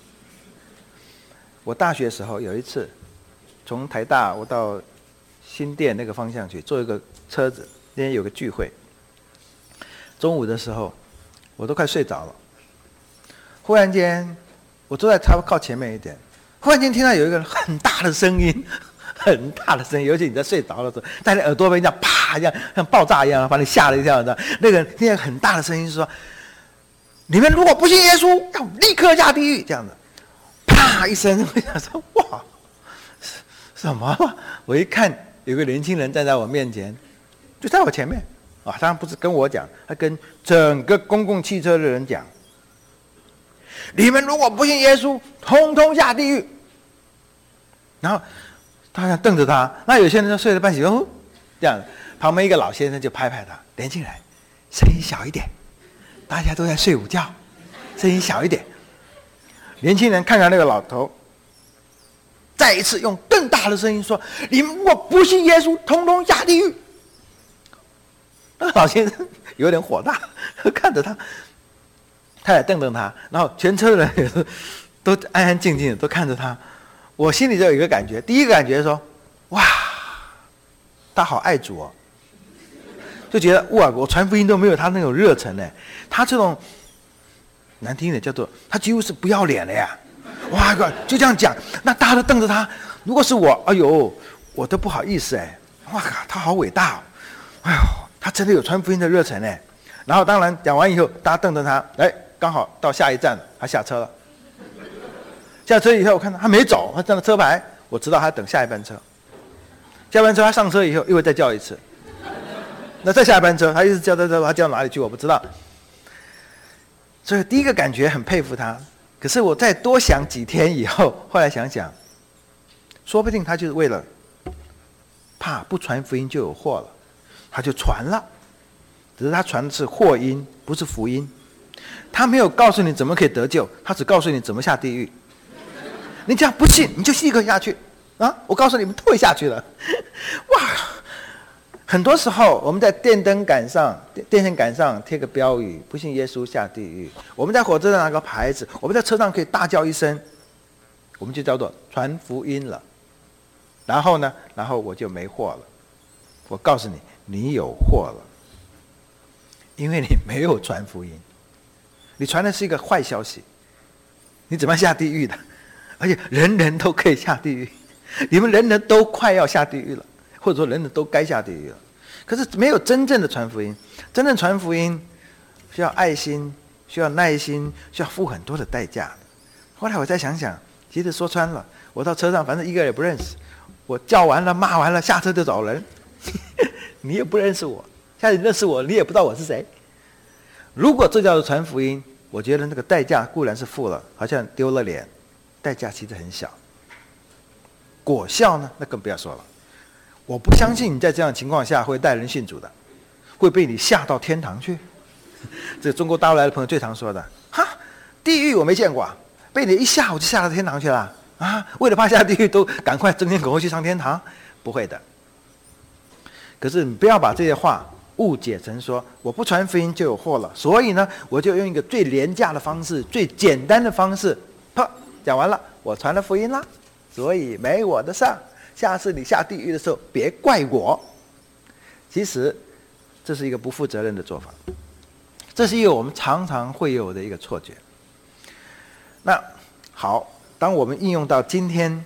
我大学的时候有一次，从台大我到新店那个方向去，坐一个车子，那天有个聚会，中午的时候我都快睡着了，忽然间我坐在靠前面一点，忽然间听到有一个很大的声音，很大的声音，尤其你在睡着的时候，在你耳朵边这样啪一样，像爆炸一样，把你吓了一跳的。那个听见很大的声音是说：“你们如果不信耶稣，要立刻下地狱。”这样的，啪一声，我想说：“哇，什么？”我一看，有个年轻人站在我面前，就在我前面啊，当然不是跟我讲，他跟整个公共汽车的人讲：“你们如果不信耶稣，通通下地狱。”然后大家瞪着他，那有些人就睡了半醒，这样，旁边一个老先生就拍拍他：“年轻人，声音小一点，大家都在睡午觉，声音小一点。”年轻人看看那个老头，再一次用更大的声音说：“你们如果不信耶稣，通通下地狱。”那个老先生有点火大，看着他，他也瞪瞪他，然后全车的人也是都安安静静的都看着他。我心里就有一个感觉，第一个感觉说：“哇，他好爱主哦。”就觉得哇，我传福音都没有他那种热忱呢。他这种难听一点叫做，他几乎是不要脸了呀！哇，就这样讲，那大家都瞪着他。如果是我，哎呦，我都不好意思哎。哇靠，他好伟大哦！哎呦，他真的有传福音的热忱哎。然后当然讲完以后，大家瞪着他，哎，刚好到下一站了，他下车了。下车以后，我看到他没走，他站了车牌，我知道他等下一班车。下一班车他上车以后，又会再叫一次。那再下一班车，他一直叫，他叫哪里去我不知道。所以第一个感觉很佩服他，可是我再多想几天以后，后来想想，说不定他就是为了怕不传福音就有祸了，他就传了，只是他传的是祸因，不是福音。他没有告诉你怎么可以得救，他只告诉你怎么下地狱。你这样不信，你就立刻下去啊！我告诉你们，都会下去了。哇！很多时候我们在电线杆上贴个标语：“不信耶稣下地狱。”我们在火车上拿个牌子，我们在车上可以大叫一声，我们就叫做传福音了。然后呢，我就没祸了。我告诉你，你有祸了，因为你没有传福音，你传的是一个坏消息，你怎么下地狱的？而且人人都可以下地狱，你们人人都快要下地狱了，或者说人人都该下地狱了。可是没有真正的传福音，真正传福音需要爱心，需要耐心，需要付很多的代价。后来我再想想，其实说穿了，我到车上反正一个也不认识，我叫完了骂完了下车就走人，你也不认识我，下次你认识我你也不知道我是谁。如果这叫做传福音，我觉得那个代价固然是付了，好像丢了脸，代价其实很小。果效呢，那更不要说了。我不相信你在这样的情况下会带人信主的，会被你吓到天堂去。这中国大陆来的朋友最常说的，哈，地狱我没见过啊，被你一吓我就吓到天堂去了啊！为了怕下地狱都赶快争先恐后去上天堂，不会的。可是你不要把这些话误解成说我不传福音就有祸了，所以呢我就用一个最廉价的方式，最简单的方式，讲完了，我传了福音啦，所以没我的事， 下次你下地狱的时候别怪我。其实这是一个不负责任的做法，这是一个我们常常会有的一个错觉。那好，当我们应用到今天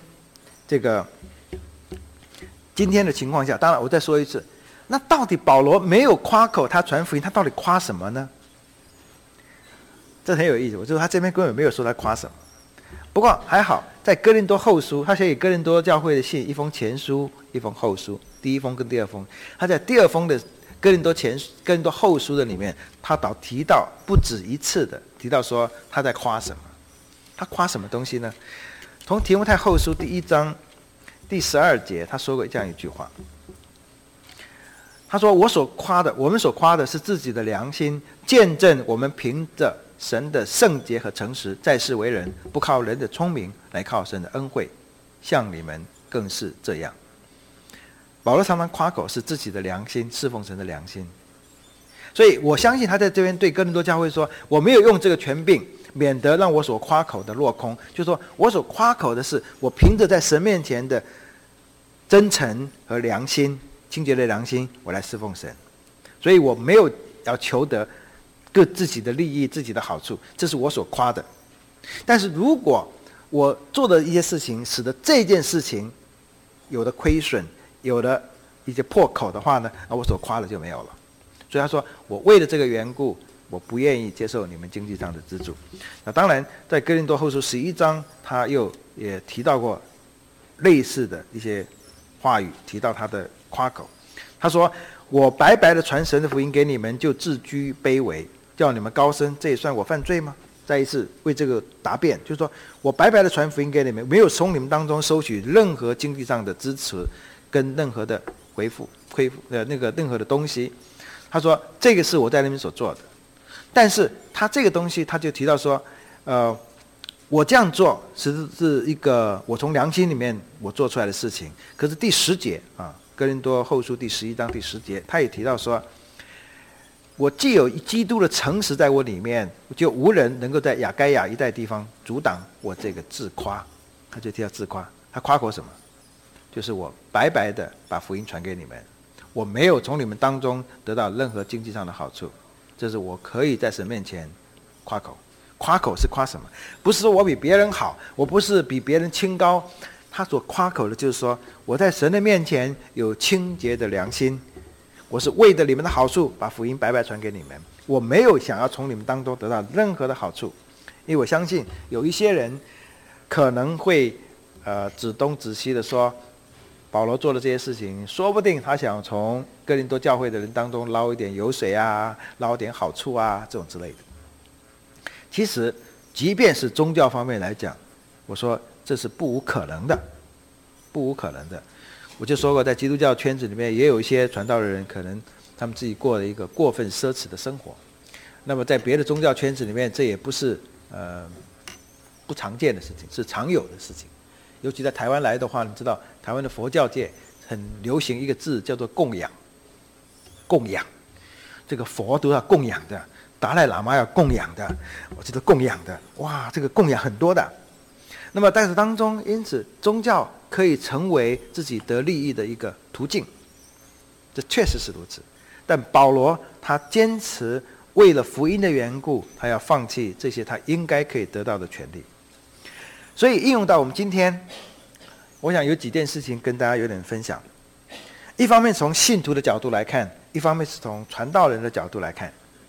的情况下，当然我再说一次，那到底保罗没有夸口他传福音，他到底夸什么呢？这很有意思，我就说他这边根本没有说他夸什么。不过还好，在哥林多后书，他写给哥林多教会的信，一封前书，一封后书，第一封跟第二封，他在第二封的哥林多后书的里面，他倒提到不止一次的提到说他在夸什么。他夸什么东西呢？从提摩太后书第1章第12节，他说过这样一句话，他说我们所夸的是自己的良心，见证我们凭着神的圣洁和诚实在世为人，不靠人的聪明，来靠神的恩惠，像你们更是这样。保罗常常夸口是自己的良心，侍奉神的良心。所以我相信他在这边对哥林多教会说，我没有用这个权柄，免得让我所夸口的落空。就是说我所夸口的是我凭着在神面前的真诚和良心，清洁的良心，我来侍奉神。所以我没有要求得自己的利益、自己的好处，这是我所夸的。但是如果我做的一些事情使得这件事情有的亏损，有的一些破口的话呢，那我所夸的就没有了。所以他说，我为了这个缘故，我不愿意接受你们经济上的资助。那当然，在哥林多后书11章，他也提到过类似的一些话语，提到他的夸口。他说，我白白的传神的福音给你们，就自居卑微，叫你们高升，这也算我犯罪吗？再一次为这个答辩，就是说我白白的传福音给你们，没有从你们当中收取任何经济上的支持，跟任何的任何的东西。他说这个是我在那边所做的，但是他这个东西他就提到说，我这样做是一个我从良心里面我做出来的事情。可是第10节啊，哥林多后书第11章第10节，他也提到说，我既有基督的诚实在我里面，就无人能够在亚该亚一带地方阻挡我这个自夸。他就提到自夸，他夸口什么？就是我白白的把福音传给你们，我没有从你们当中得到任何经济上的好处，这是我可以在神面前夸口。夸口是夸什么？不是说我比别人好，我不是比别人清高。他所夸口的就是说，我在神的面前有清洁的良心，我是为了你们的好处把福音白白传给你们，我没有想要从你们当中得到任何的好处。因为我相信有一些人可能会指东指西的说，保罗做的这些事情，说不定他想从哥林多教会的人当中捞一点油水啊，捞点好处啊，这种之类的。其实即便是宗教方面来讲，我说这是不无可能的，不无可能的。我就说过，在基督教圈子里面也有一些传道的人，可能他们自己过了一个过分奢侈的生活。那么在别的宗教圈子里面，这也不是不常见的事情，是常有的事情。尤其在台湾来的话，你知道台湾的佛教界很流行一个字叫做供养。供养，这个佛都要供养的，达赖喇嘛要供养的，我觉得供养的，哇，这个供养很多的。那么在这当中，因此宗教可以成为自己得利益的一个途径，这确实是如此。但保罗他坚持为了福音的缘故，他要放弃这些他应该可以得到的权利。所以应用到我们今天，我想有几件事情跟大家有点分享。一方面从信徒的角度来看，一方面是从传道人的角度来看。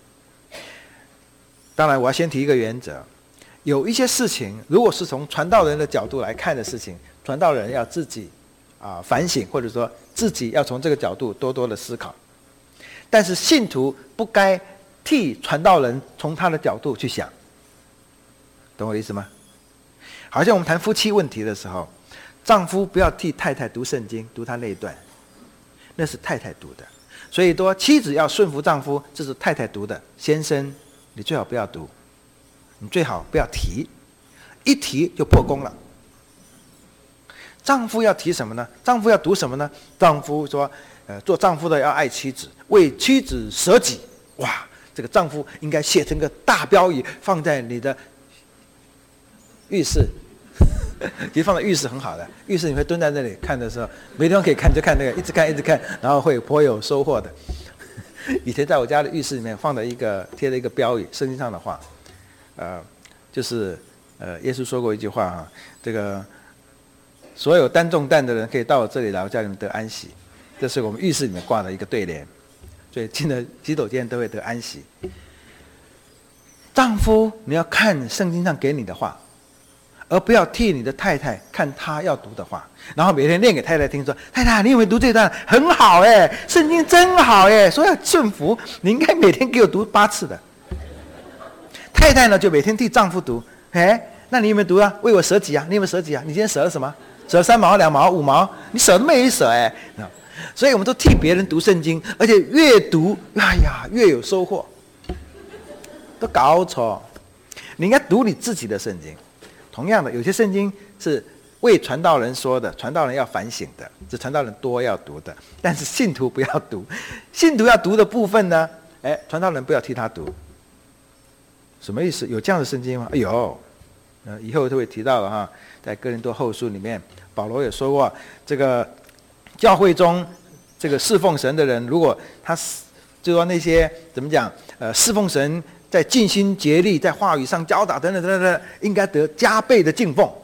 当然我要先提一个原则，有一些事情如果是从传道人的角度来看的事情，传道人要自己反省，或者说自己要从这个角度多多的思考。但是信徒不该替传道人从他的角度去想，懂我的意思吗？好像我们谈夫妻问题的时候，丈夫不要替太太读圣经，读他那一段，那是太太读的。所以说妻子要顺服丈夫，这是太太读的。先生你最好不要读，你最好不要提，一提就破功了。丈夫要提什么呢？丈夫要读什么呢？丈夫说做丈夫的要爱妻子，为妻子舍己。哇，这个丈夫应该写成个大标语放在你的浴室其实放在浴室很好的，浴室你会蹲在那里看的时候，没地方可以看就看那个，一直看一直看，然后会颇有收获的。以前在我家的浴室里面贴了一个标语，圣经上的话，就是耶稣说过一句话哈，这个所有担重担的人可以到我这里来，我叫你们得安息。这是我们浴室里面挂的一个对联，所以进了洗手间都会得安息。丈夫，你要看圣经上给你的话，而不要替你的太太看她要读的话，然后每天念给太太听，说：“太太，你有没有读这段？很好哎，圣经真好哎，说要顺服，你应该每天给我读8次的。”太太呢，就每天替丈夫读，哎，那你有没有读啊？为我舍己啊？你有没有舍己啊？你今天舍了什么？舍了3毛、2毛、5毛，你舍都没舍哎。所以我们都替别人读圣经，而且越读，哎呀，越有收获。都搞错，你应该读你自己的圣经。同样的，有些圣经是为传道人说的，传道人要反省的，是传道人多要读的，但是信徒不要读。信徒要读的部分呢，传道人不要替他读。什么意思？有这样的圣经吗？有，以后都会提到的哈。在哥林多后书里面，保罗也说过，这个教会中这个侍奉神的人，如果他就说那些怎么讲，侍奉神在尽心竭力，在话语上教导等等等等，应该得加倍的敬奉。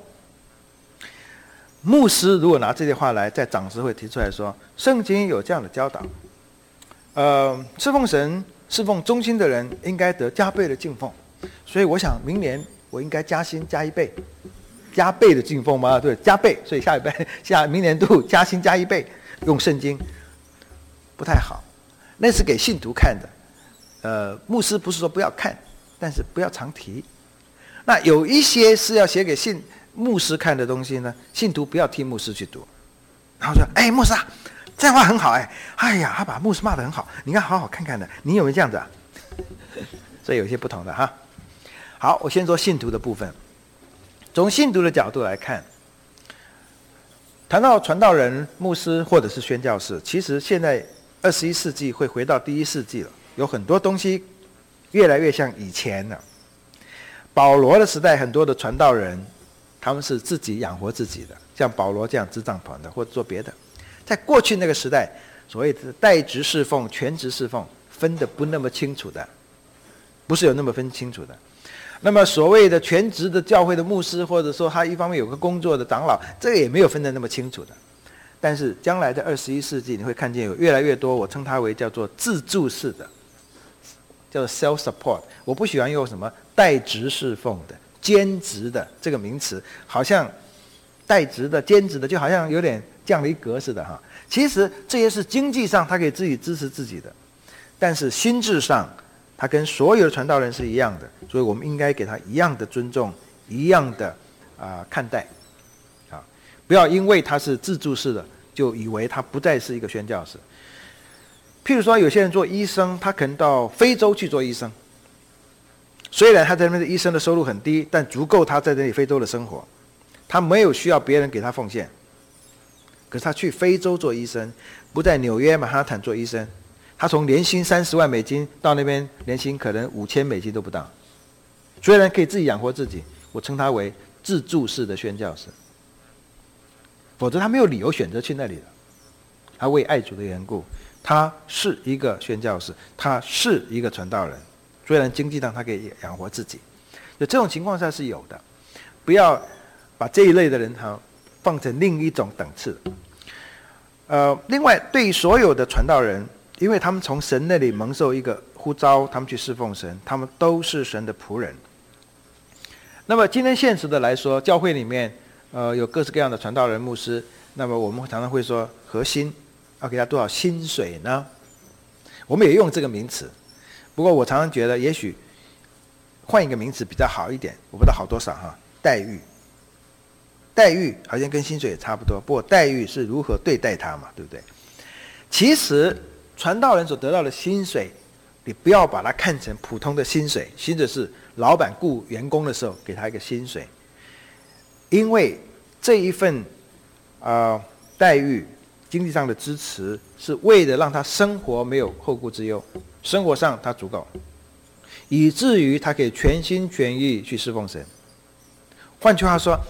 牧师如果拿这些话来在长执会提出来说，圣经有这样的教导，侍奉神、侍奉忠心的人应该得加倍的敬奉。所以我想明年我应该加薪加1倍，加倍的敬奉吗？对，加倍。所以明年度加薪加1倍，用圣经不太好，那是给信徒看的。牧师不是说不要看，但是不要常提。那有一些是要写给牧师看的东西呢，信徒不要替牧师去读。然后说：“牧师啊，这样话很好哎呀，他把牧师骂得很好，你应该好好看看的。你有没有这样子啊？”所以有些不同的哈。好，我先说信徒的部分。从信徒的角度来看，谈到传道人、牧师或者是宣教士，其实现在21世纪会回到第1世纪了。有很多东西越来越像以前了。保罗的时代，很多的传道人，他们是自己养活自己的，像保罗这样支帐篷的，或者做别的。在过去那个时代，所谓的代职侍奉、全职侍奉，分得不那么清楚的，不是有那么分清楚的。那么所谓的全职的教会的牧师，或者说他一方面有个工作的长老，这个也没有分得那么清楚的。但是将来在21世纪，你会看见有越来越多，我称它为叫做自助式的，叫做 self-support。我不喜欢用什么代职侍奉的、兼职的这个名词，好像代职的、兼职的，就好像有点降了一格似的哈。其实这些是经济上他可以自己支持自己的，但是心智上他跟所有的传道人是一样的，所以我们应该给他一样的尊重，一样的看待。不要因为他是自助式的，就以为他不再是一个宣教士。譬如说，有些人做医生，他可能到非洲去做医生，虽然他在那边的医生的收入很低，但足够他在这里非洲的生活，他没有需要别人给他奉献。可是他去非洲做医生，不在纽约曼哈坦做医生，他从年薪30万美金到那边年薪可能5000美金都不到，虽然可以自己养活自己，我称他为自助式的宣教士。否则他没有理由选择去那里的。他为爱主的缘故，他是一个宣教士，他是一个传道人，虽然经济上他可以养活自己，就这种情况下是有的。不要把这一类的人放成另一种等次。另外对所有的传道人，因为他们从神那里蒙受一个呼召，他们去侍奉神，他们都是神的仆人。那么今天现实的来说，教会里面有各式各样的传道人、牧师，那么我们常常会说核心要给他多少薪水呢？我们也用这个名词，不过我常常觉得也许换一个名词比较好一点，我不知道好多少哈。待遇好像跟薪水也差不多，不过待遇是如何对待他嘛，对不对？其实传道人所得到的薪水，你不要把它看成普通的薪水，薪水是老板雇员工的时候给他一个薪水。因为这一份待遇、经济上的支持，是为了让他生活没有后顾之忧，生活上他足够，以至于他可以全心全意去侍奉神。换句话说，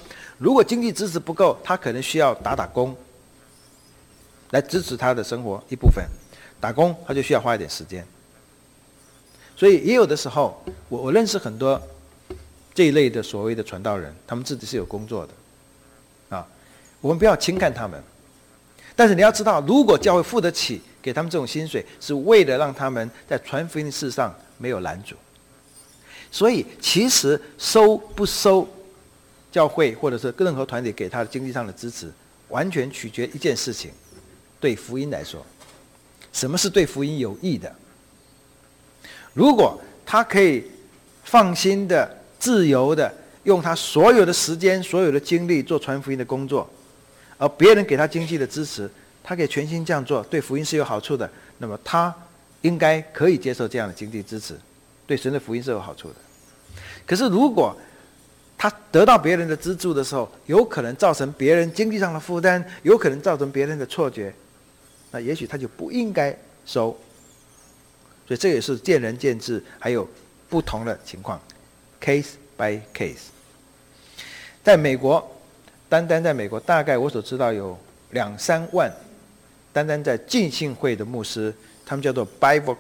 如果经济支持不够，他可能需要打工，来支持他的生活一部分。打工他就需要花一点时间。所以也有的时候，我认识很多这一类的所谓的传道人，他们自己是有工作的，啊，我们不要轻看他们。但是你要知道，如果教会付得起给他们这种薪水，是为了让他们在传福音的事上没有拦阻。所以其实收不收教会或者是任何团体给他的经济上的支持，完全取决一件事情，对福音来说，什么是对福音有益的？如果他可以放心的、自由的用他所有的时间、所有的精力做传福音的工作，而别人给他经济的支持，他可以全心这样做，对福音是有好处的，那么他应该可以接受这样的经济支持，对神的福音是有好处的。可是如果他得到别人的资助的时候，有可能造成别人经济上的负担，有可能造成别人的错觉，那也许他就不应该收。所以这也是见仁见智，还有不同的情况 ，case by case。在美国，单单在美国，大概我所知道有2-3万，单单在浸信会的牧师，他们叫做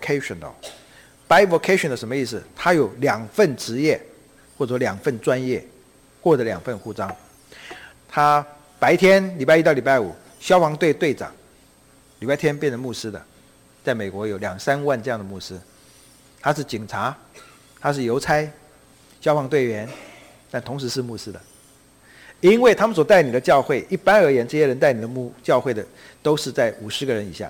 bivocational。bivocational 什么意思？他有2份职业，或者2份专业，或者2份护照。他白天礼拜一到礼拜五消防队队长，礼拜天变成牧师的。在美国有2-3万这样的牧师，他是警察，他是邮差、消防队员，但同时是牧师的。因为他们所带领的教会，一般而言，这些人带领的教会的都是在50个人以下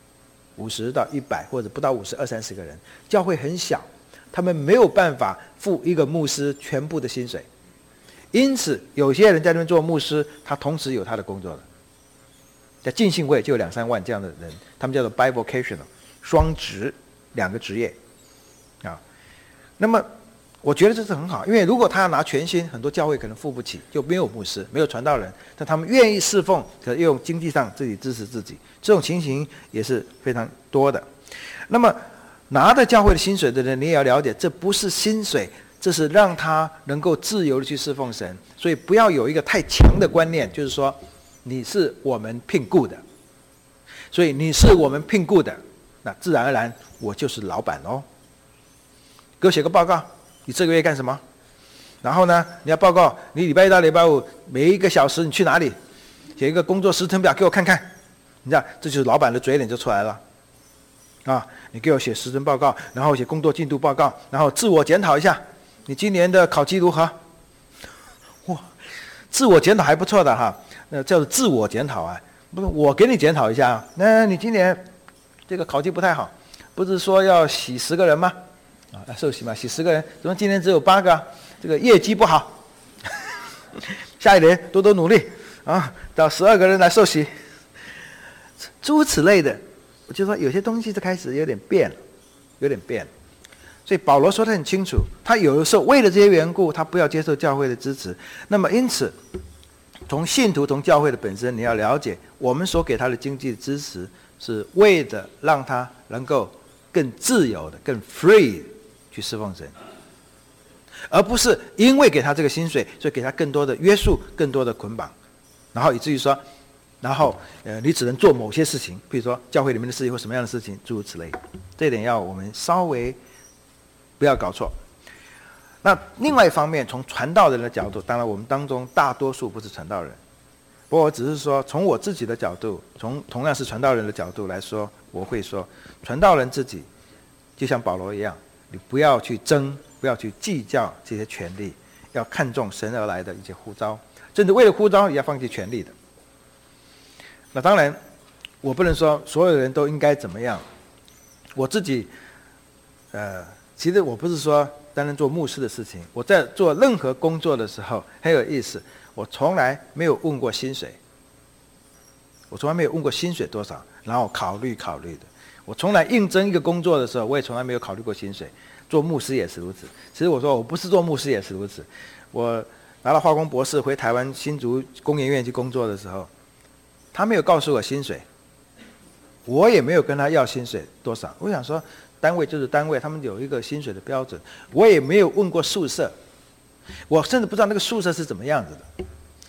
，50到100或者不到50、20-30个人，教会很小，他们没有办法付一个牧师全部的薪水，因此有些人在那边做牧师，他同时有他的工作的。在浸信会就有2-3万这样的人，他们叫做 bivocational， 双职，2个职业，啊，那么我觉得这是很好，因为如果他要拿全薪，很多教会可能付不起，就没有牧师，没有传道人，但他们愿意侍奉，可用经济上自己支持自己，这种情形也是非常多的。那么拿着教会的薪水的人，你也要了解，这不是薪水，这是让他能够自由的去侍奉神，所以不要有一个太强的观念，就是说你是我们聘雇的，所以你是我们聘雇的，那自然而然我就是老板哦。给我写个报告，你这个月干什么？然后呢，你要报告你礼拜一到礼拜五每一个小时你去哪里，写一个工作时程表给我看看。你知道，这就是老板的嘴脸就出来了啊！你给我写时程报告，然后写工作进度报告，然后自我检讨一下，你今年的考绩如何？哇，自我检讨还不错的哈。那叫做自我检讨啊，不是我给你检讨一下啊。那你今年这个考绩不太好，不是说要洗10个人吗？啊，受洗嘛，洗10个人，怎么今年只有8个啊？这个业绩不好，下一年多多努力啊，找12个人来受洗，诸如此类的。我就说有些东西就开始有点变了，有点变了。所以保罗说得很清楚，他有的时候为了这些缘故，他不要接受教会的支持。那么因此，从信徒、从教会的本身，你要了解，我们所给他的经济支持，是为了让他能够更自由的、更 free 去侍奉神，而不是因为给他这个薪水，所以给他更多的约束、更多的捆绑，然后以至于说，你只能做某些事情，比如说教会里面的事情或什么样的事情，诸如此类。这一点要我们稍微不要搞错。那另外一方面，从传道人的角度，当然我们当中大多数不是传道人，不过我只是说从我自己的角度，从同样是传道人的角度来说，我会说，传道人自己就像保罗一样，你不要去争，不要去计较这些权利，要看重神而来的一些呼召，甚至为了呼召也要放弃权利的。那当然，我不能说所有人都应该怎么样。我自己，其实我不是说单单做牧师的事情，我在做任何工作的时候很有意思，我从来没有问过薪水，我从来没有问过薪水多少，然后考虑的。我从来应征一个工作的时候，我也从来没有考虑过薪水。做牧师也是如此。其实我说我不是做牧师也是如此。我拿了化工博士回台湾新竹工研院去工作的时候，他没有告诉我薪水，我也没有跟他要薪水多少。我想说，单位就是单位，他们有一个薪水的标准。我也没有问过宿舍，我甚至不知道那个宿舍是怎么样子的。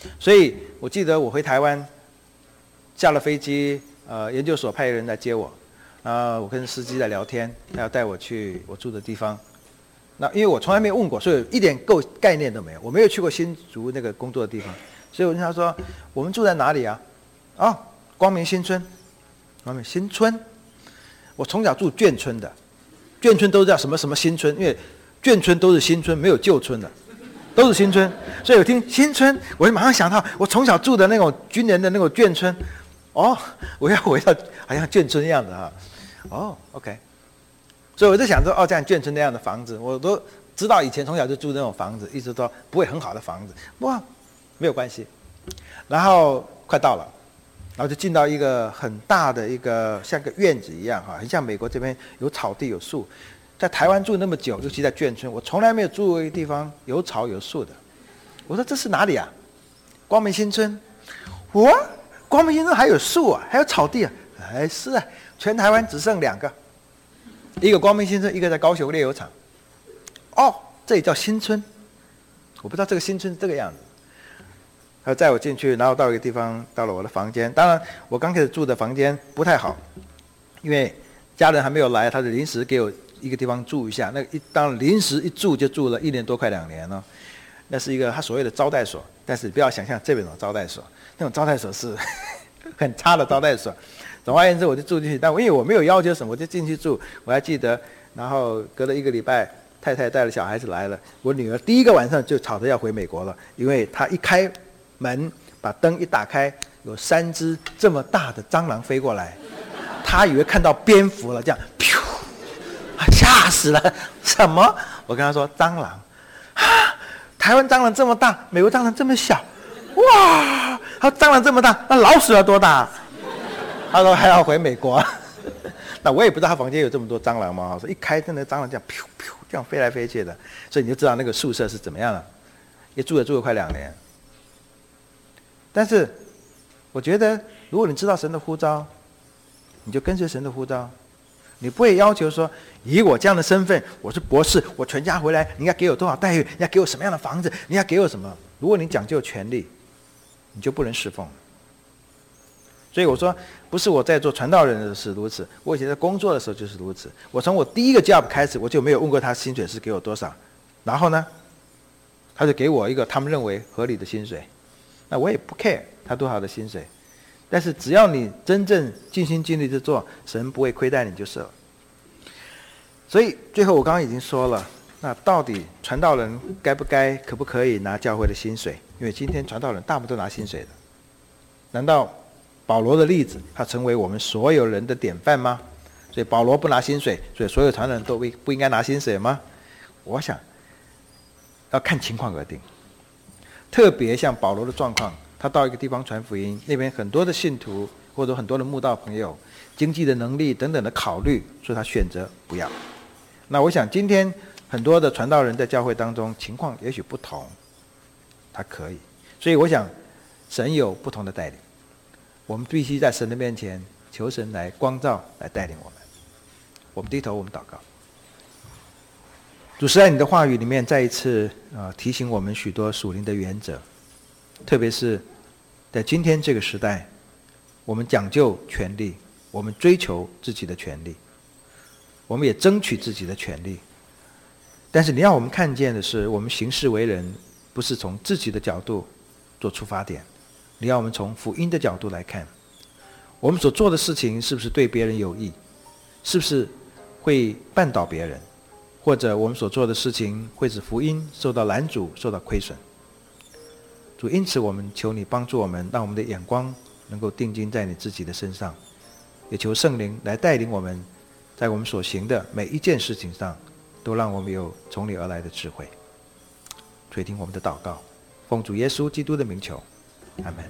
所以我记得我回台湾，下了飞机，研究所派人来接我，我跟司机在聊天，他要带我去我住的地方。那因为我从来没有问过，所以一点概念都没有，我没有去过新竹那个工作的地方，所以我跟他说：“我们住在哪里啊？”哦，光明新村。光明新村，我从小住眷村的，眷村都叫什么什么新村，因为眷村都是新村，没有旧村的，都是新村。所以我听新村，我就马上想到我从小住的那种军人的那种眷村。哦，我要好像眷村一样的哈。哦 ，OK。所以我就想说，这样眷村那样的房子，我都知道以前从小就住那种房子，一直都不会很好的房子，哇，没有关系。然后快到了，然后就进到一个很大的一个像个院子一样哈，很像美国这边有草地有树。在台湾住那么久，尤其在眷村，我从来没有住过一个地方有草有树的。我说这是哪里啊？光明新村。光明新村还有树啊，还有草地啊？是啊，全台湾只剩2个。一个光明新村，一个在高雄炼油厂。这里叫新村，我不知道这个新村是这个样子。他载我进去，然后到一个地方，到了我的房间。当然，我刚开始住的房间不太好，因为家人还没有来，他就临时给我一个地方住一下。当然临时一住就住了1年多，快2年了。那是一个他所谓的招待所，但是不要想象这种招待所，那种招待所是很差的招待所。总而言之，我就住进去，但因为我没有要求什么，我就进去住。我还记得，然后隔了1个礼拜，太太带了小孩子来了，我女儿第一个晚上就吵着要回美国了，因为她一开门，把灯一打开，有3只这么大的蟑螂飞过来，她以为看到蝙蝠了，这样，噗，吓死了！什么？我跟她说蟑螂，台湾蟑螂这么大，美国蟑螂这么小，哇！她说蟑螂这么大，那老鼠要多大？他说还要回美国，那我也不知道他房间有这么多蟑螂嘛。说一开，真的蟑螂这样噗噗这样飞来飞去的，所以你就知道那个宿舍是怎么样了。也住了快2年。但是我觉得，如果你知道神的呼召，你就跟随神的呼召，你不会要求说，以我这样的身份，我是博士，我全家回来，你应该给我多少待遇，你要给我什么样的房子，你要给我什么。如果你讲究权利，你就不能侍奉。所以我说，不是我在做传道人的是如此，我以前在工作的时候就是如此。我从我第一个 job 开始，我就没有问过他薪水是给我多少，然后呢，他就给我一个他们认为合理的薪水，那我也不 care 他多少的薪水，但是只要你真正尽心尽力的做，神不会亏待你就是了。所以最后我刚刚已经说了，那到底传道人可不可以拿教会的薪水？因为今天传道人大部分都拿薪水的，难道保罗的例子，他成为我们所有人的典范吗？所以保罗不拿薪水，所以所有传道人都不应该拿薪水吗？我想要看情况而定。特别像保罗的状况，他到一个地方传福音，那边很多的信徒或者很多的慕道朋友，经济的能力等等的考虑，所以他选择不要。那我想今天很多的传道人在教会当中情况也许不同，他可以。所以我想神有不同的带领。我们必须在神的面前求神来光照，来带领我们。我们低头，我们祷告。主，是在你的话语里面再一次提醒我们许多属灵的原则，特别是在今天这个时代，我们讲究权利，我们追求自己的权利，我们也争取自己的权利。但是你要我们看见的是，我们行事为人不是从自己的角度做出发点，你要我们从福音的角度来看，我们所做的事情是不是对别人有益，是不是会绊倒别人，或者我们所做的事情会使福音受到拦阻，受到亏损。主，因此我们求你帮助我们，让我们的眼光能够定睛在你自己的身上，也求圣灵来带领我们，在我们所行的每一件事情上，都让我们有从你而来的智慧。垂听我们的祷告，奉主耶稣基督的名求，阿们。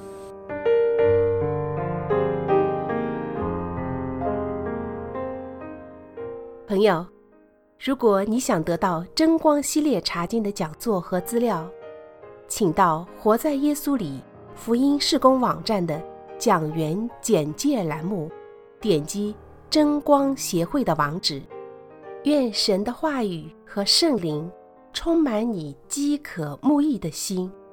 朋友，如果你想得到真光系列查经的讲座和资料，请到活在耶稣里福音事工网站的讲员简介栏目，点击真光协会的网址。愿神的话语和圣灵充满你饥渴慕义的心。